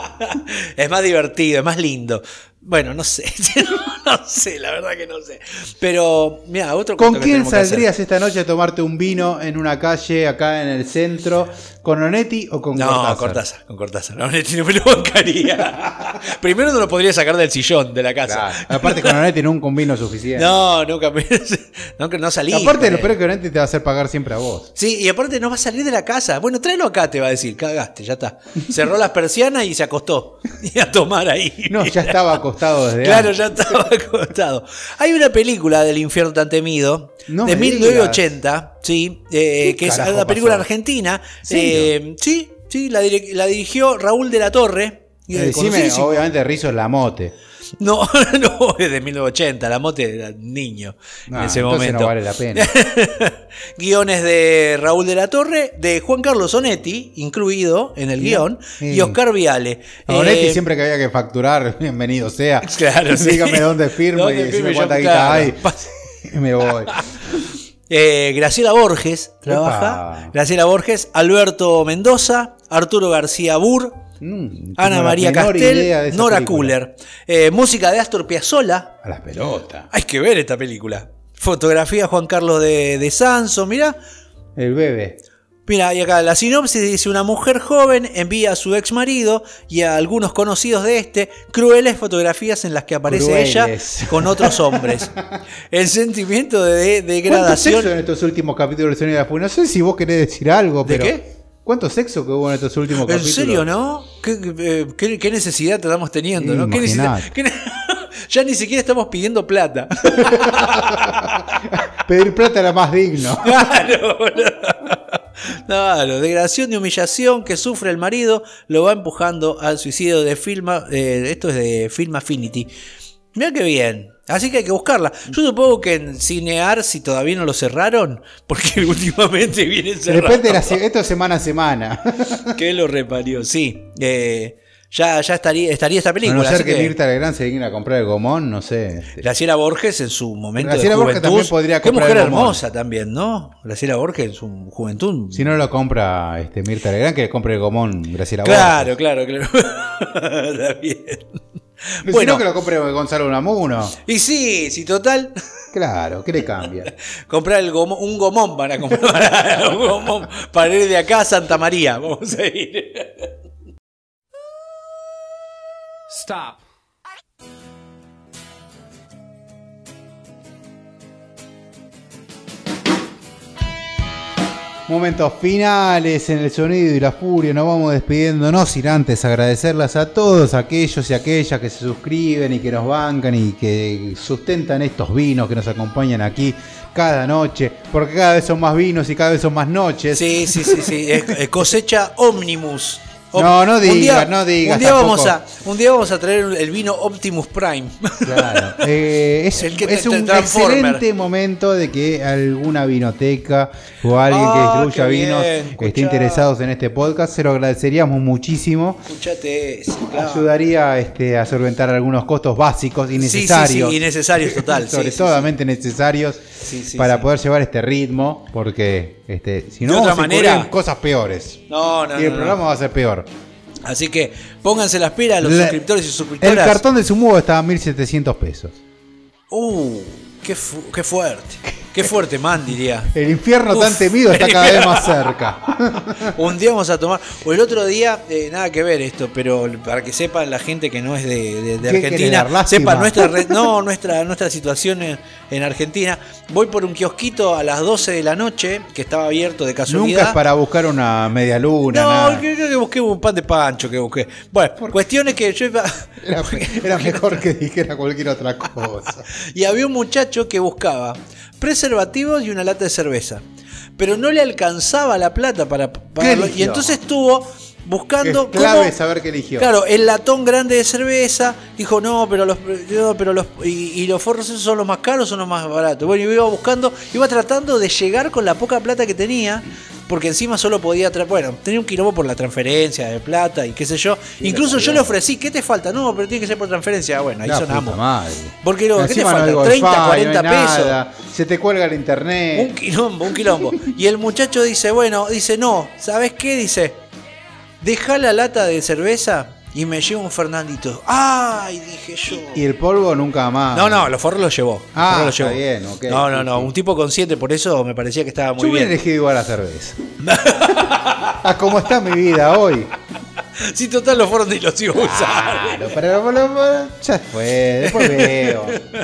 Es más divertido, es más lindo. Bueno, no sé, no sé, la verdad que no sé. Pero, mira, otro ¿Con quién saldrías esta noche a tomarte un vino en una calle acá en el centro? ¿Con Onetti o con no, Cortázar? Cortázar, con Cortázar. No, Onetti no me lo bancaría. Primero no lo podría sacar del sillón de la casa. Claro. Aparte con Onetti nunca un vino suficiente. No, nunca me... no, no salí. Aparte lo peor es que Onetti te va a hacer pagar siempre a vos. Sí, y aparte no va a salir de la casa. Bueno, tráelo acá, te va a decir. Cagaste, ya está. Cerró las persianas y se acostó. Y a tomar ahí. No, ya estaba acostado desde Claro, antes. ya estaba acostado. Hay una película del infierno tan temido, No de me mil novecientos digas. ochenta, sí, eh, ¿Qué que es carajo una película pasó? argentina. ¿Serio? Eh, sí, sí, la, dir- la dirigió Raúl de la Torre. Eh, Decime, conocidísimo. obviamente Rizzo Lamote. No, no, es de mil novecientos ochenta, la mote era niño No, en ese entonces momento. no vale la pena. Guiones de Raúl de la Torre, de Juan Carlos Onetti, incluido en el guión, Sí. y Oscar Viale. A Onetti Eh, siempre que había que facturar, bienvenido sea. Claro, sí. Dígame dónde firmo ¿Dónde y decime firmo? cuánta Yo, guita claro. hay. Y me voy. Eh, Graciela Borges trabaja. Epa. Graciela Borges, Alberto Mendoza, Arturo García Burr, Mm, tengo Ana la María menor idea de Castel, esa Nora película. Kuller. Eh, música de Astor Piazzolla. A las pelotas. Hay que ver esta película. Fotografía Juan Carlos de, de Sanso, mirá. El bebé. Mira, y acá la sinopsis dice: una mujer joven envía a su ex marido y a algunos conocidos de este crueles fotografías en las que aparece Crueles. ella con otros hombres. El sentimiento de, de ¿Cuánto degradación. sexo en estos últimos capítulos del Sonido de la Furia? No sé si vos querés decir algo, ¿De pero... qué? ¿Cuánto sexo que hubo en estos últimos ¿En capítulos? serio, no? ¿Qué, eh, qué- qué necesidad te estamos teniendo? ¿no? ¿Qué necesidad? Imaginate. ¿Qué ne- ya ni siquiera estamos pidiendo plata. Pedir plata era más digno. Claro, boludo. Claro, degradación y humillación que sufre el marido lo va empujando al suicidio de Film. Eh, esto es de Film Affinity. Mira qué bien. Así que hay que buscarla. Yo supongo que en Cinear, si todavía no lo cerraron, porque últimamente viene cerrado. Depende de la se- esto es semana a semana. Que lo reparió, sí. Eh, ya, ya estaría, estaría esta A película. no ser así que que Mirta Legrand se diga a comprar el gomón, no sé. este. Graciela Borges en su momento Graciela de Borges juventud. también podría Qué comprar mujer el Gomón. hermosa también, ¿no? Graciela Borges en su juventud. Si no lo compra este, Mirta Legrand, que le compre el gomón Graciela Claro, Borges. claro, claro. Está bien. Si Bueno, no, que lo compre Gonzalo Unamuno. y sí, sí, total. Claro, ¿qué le cambia? Comprar el gomo- un gomón para comprar un gomón para ir de acá a Santa María. Vamos a ir. Stop. Momentos finales en el Sonido y la Furia. Nos vamos despidiendo, no sin antes agradecerlas a todos aquellos y aquellas que se suscriben y que nos bancan y que sustentan estos vinos que nos acompañan aquí cada noche, porque cada vez son más vinos y cada vez son más noches. Sí, sí, sí, sí. Es, es cosecha Omnimus. Op- No, no un digas, día- no digas, Un día, vamos a, tampoco. un día vamos a traer el vino Optimus Prime. Claro. Eh, es El que es te- un te transformer. excelente momento de que alguna vinoteca o alguien que Ah, distribuya qué bien, vinos escuchá. esté interesados en este podcast. Se lo agradeceríamos muchísimo. Escuchate ese, claro. Ayudaría este, a solventar algunos costos básicos y Sí, necesarios. Sí, sí, innecesarios total. sobre sí, todo sí, sí. necesarios Sí, sí, para sí. poder llevar este ritmo, porque este, si no De vamos otra a incurrir manera- en cosas peores. No, no, y el no, no. programa va a ser peor. Así que pónganse las pilas los La- suscriptores y El suscriptoras. cartón de Sumugo estaba a mil setecientos pesos. Uh, qué, fu- qué fuerte. Qué fuerte, man, diría. El infierno Uf, tan temido está el cada vez infierno. más cerca. Un día vamos a tomar. O el otro día, eh, nada que ver esto, pero para que sepan la gente que no es de, de- de ¿Qué querés dar, Argentina, lástima? sepan nuestra re- no, nuestra, nuestra situación en, en Argentina. Voy por un kiosquito a las doce de la noche, que estaba abierto de casualidad. Nunca es para buscar una media luna. No, nada. creo que busqué un pan de pancho que busqué. Bueno, cuestiones que yo iba. Era, era mejor que dijera cualquier otra cosa. Y había un muchacho que buscaba preservativos y una lata de cerveza. Pero no le alcanzaba la plata para pagarlo. Y eligió? entonces estuvo buscando Es clave cómo- saber qué eligió. Claro, el latón grande de cerveza. Dijo, no, pero los no, pero los y, y los forros esos son los más caros o son los más baratos. Bueno, yo iba buscando, iba tratando de llegar con la poca plata que tenía. Porque encima solo podía traer, bueno, tenía un quilombo por la transferencia de plata y qué sé yo. Incluso yo le ofrecí, ¿qué te falta? No, pero tiene que ser por transferencia. Ah, bueno, ahí La sonamos. puta madre. Porque no, ¿qué te Encima no hay falta? wifi, treinta, cuarenta no hay pesos. nada, se te cuelga el internet. Un quilombo, un quilombo. Y el muchacho dice, bueno, dice, no, ¿sabes qué? Dice, deja la lata de cerveza y me llevo un Fernandito. ¡Ay! Dije yo. Y el polvo nunca más. No, no, los forros los llevó. Ah, los está llevó. bien, ok. No, no, Sí, no. sí. Un tipo consciente, por eso me parecía que estaba muy Yo hubiera bien. elegido igual la cerveza. A cómo está mi vida hoy. Sí, total, los forros ni los iba a usar. Claro, pero, pero, pero, ya fue, después veo.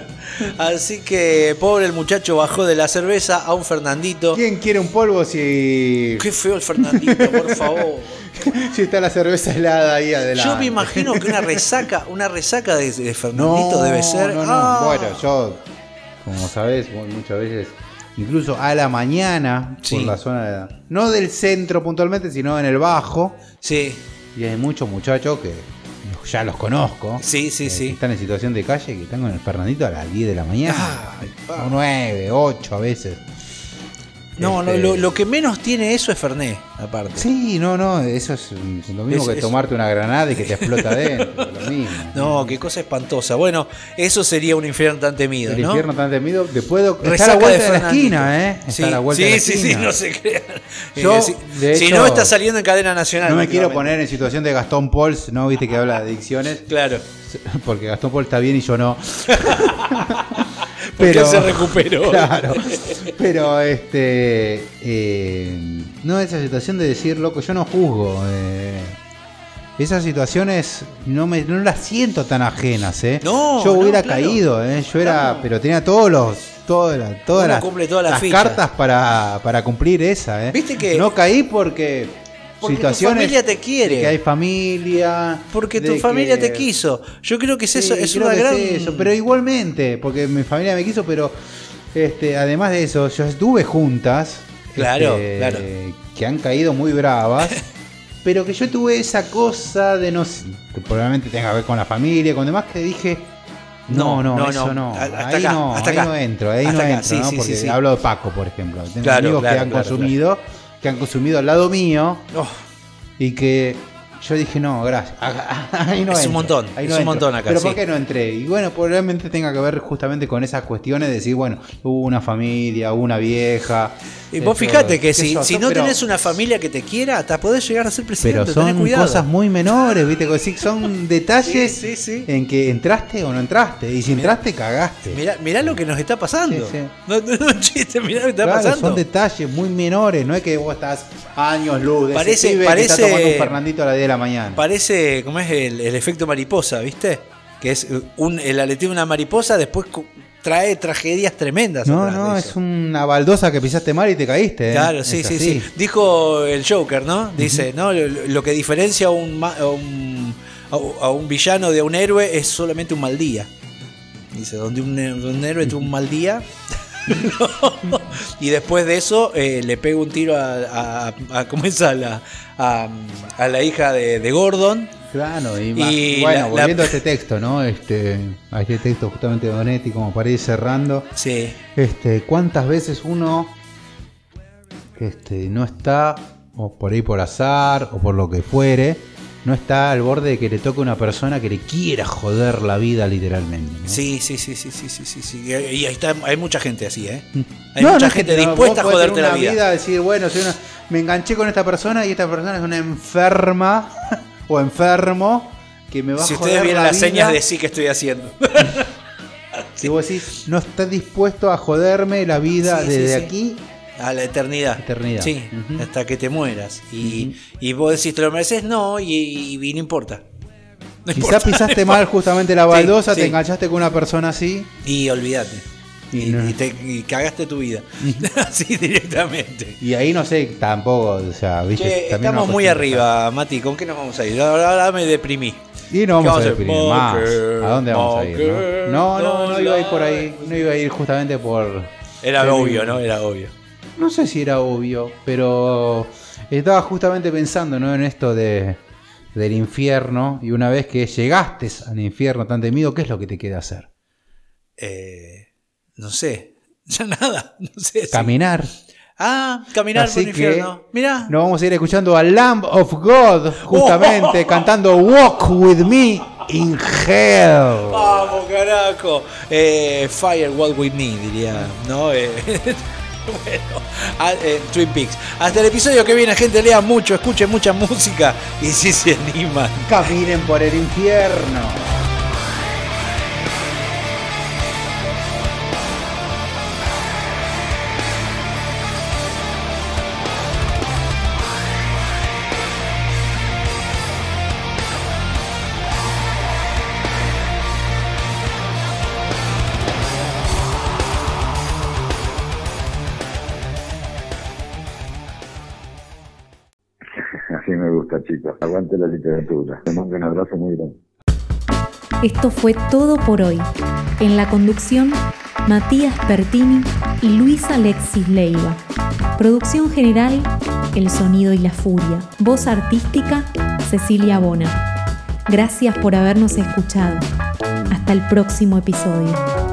Así que, pobre el muchacho bajó de la cerveza a un Fernandito. ¿Quién quiere un polvo si, Qué feo el Fernandito, por favor. si está la cerveza helada ahí adelante? Yo me imagino que una resaca, una resaca de, de Fernandito debe ser. No, no. ¡Ah! Bueno, yo, como sabés, muchas veces, incluso a la mañana, Sí. por la zona de, no del centro puntualmente, sino en el bajo, Sí, y hay muchos muchachos que ya los conozco. sí, sí, eh, sí. que están en situación de calle, que están con el Fernandito a las diez de la mañana. Ay, pa. O nueve, ocho a veces. No, no, Este, lo, lo que menos tiene eso es Fernet, aparte. Sí, no, no, eso es mm, lo mismo Es- que es- tomarte una granada y que te explota adentro, lo mismo. No, qué cosa espantosa. Bueno, eso sería un infierno tan temido, El ¿no? infierno tan temido, después de está a Resaca la vuelta de, la Fernandito. esquina, ¿eh? Está Sí, a la vuelta sí, de la sí, esquina. sí, no se crean. Yo, Eh, si, de si hecho, no, está saliendo en cadena nacional. No me quiero últimamente. poner en situación de Gastón Pauls, ¿no? Viste que habla de adicciones. Claro. Porque Gastón Pauls está bien y yo no. Porque él se recuperó. Claro. Pero este. eh, no, esa situación de decir, loco, yo no juzgo. eh, esas situaciones no me no las siento tan ajenas, ¿eh? No, yo no, hubiera claro. caído, ¿eh? Yo era. Claro. Pero tenía todos los. Todas las, todas Uno las, cumple todas las las fichas. cartas para, para cumplir esa, ¿eh? Viste que- No caí porque. Porque tu situaciones familia te quiere. de que hay familia. Porque de tu familia que- te quiso. Yo creo que es eso, Sí, es creo una que gran. es eso, pero igualmente, porque mi familia me quiso, pero este, además de eso, yo estuve juntas. Claro, este, claro. Que han caído muy bravas. Pero que yo tuve esa cosa de no sé, que probablemente tenga que ver con la familia, con demás, que dije. No, no, No, no, eso no. no. Hasta ahí acá, no, hasta ahí acá. no entro, ahí Hasta no acá, entro, sí, ¿no? sí, Porque sí, sí. hablo de Paco, por ejemplo. Tengo Claro, amigos claro, que han claro, consumido, que han consumido al lado mío Oh, y que yo dije, no, gracias. Ahí no Es un entro, montón, ahí es no un entro. montón acá, Pero sí. ¿por qué no entré? Y bueno, probablemente tenga que ver justamente con esas cuestiones de decir, bueno, hubo una familia, hubo una vieja. y vos esto, fíjate que qué si, sé yo, si no pero- tenés una familia que te quiera, hasta podés llegar a ser presidente. Pero tenés son cuidado. cosas muy menores, ¿viste? Como decir, son detalles Sí, sí, sí. en que entraste o no entraste. Y si entraste, cagaste. Mirá, mirá lo que nos está pasando. Sí, sí. No, no, no, chiste, mirá lo que está Claro, pasando. son detalles muy menores, no es que vos estás años luz de Parece- ese pibe parece- que está tomando un Fernandito a las diez de la mañana. Parece, ¿cómo es el, el efecto mariposa, viste? Que es un, el aleteo de una mariposa, después cu- trae tragedias tremendas. No, atrás no, de es eso. una baldosa que pisaste mal y te caíste. ¿eh? Claro, sí, Es sí, así. sí. Dijo el Joker, ¿no? Dice, ¿no? Lo, lo que diferencia a un, ma- a un, a un villano de un héroe es solamente un mal día. Dice, donde un, un héroe tuvo un mal día. No. Y después de eso eh, le pega un tiro a, a, a- ¿cómo es? A la, a, a la hija de, de Gordon. Claro, y, Y más- la- bueno, volviendo la- a este texto, ¿no? Este, a este texto justamente de Donetti, como para ir cerrando. Sí. Este, ¿cuántas veces uno este, no está, o por ahí por azar, o por lo que fuere, no está al borde de que le toque una persona que le quiera joder la vida literalmente? ¿no? Sí, sí, sí, sí, sí, sí, sí, sí. Y ahí está, hay mucha gente así, ¿eh? Hay No, mucha no es que gente te- dispuesta a vos podés joderte tener la una vida. Decir, bueno, soy una- me enganché con esta persona y esta persona es una enferma o enfermo que me va Si a joder ustedes vieran la las vida. señas de sí que estoy haciendo. Si vos decís, no estás dispuesto a joderme la vida Sí, sí, desde sí. aquí. A la eternidad. Eternidad. Sí, Ujú. hasta que te mueras. Y, Ujú. y vos decís, ¿te lo mereces? No, y, y- y no importa. No Quizás importa, pisaste no mal importa. justamente la baldosa, Sí, te sí. enganchaste con una persona así. Y olvídate. Y Y, no. y te y cagaste tu vida. Así directamente. Y ahí no sé, tampoco, o sea, viste. Che, también estamos una muy cuestión- arriba, Mati. ¿Con qué nos vamos a ir? Ahora, ahora me deprimí. Y no ¿Qué vamos a vamos a deprimir hacer? más. Monger, ¿A dónde vamos a ir? Monger, No, no, no, no iba a ir por ahí. don't No iba a ir justamente por. Era por obvio, mi- ¿no? Era obvio. No sé si era obvio, pero estaba justamente pensando, ¿no? En esto de del infierno. Y una vez que llegaste al infierno tan temido, ¿qué es lo que te queda hacer? Eh, no sé. Ya nada. No sé. sí. Caminar. Ah, caminar Así por el que infierno. Mirá. nos vamos a ir escuchando a Lamb of God, justamente, cantando Walk With Me in Hell. Vamos, carajo. Eh, Fire Walk With Me, diría. ¿No? Eh, Bueno, a, eh, Twin Peaks. Hasta el episodio que viene, gente, lean mucho, escuchen mucha música y si se animan, caminen por el infierno. Así me gusta, chicos. Aguante la literatura. Te mando un abrazo muy grande. Esto fue todo por hoy. En la conducción, Matías Pertini y Luis Alexis Leiva. Producción general, El Sonido y la Furia. Voz artística, Cecilia Bona. Gracias por habernos escuchado. Hasta el próximo episodio.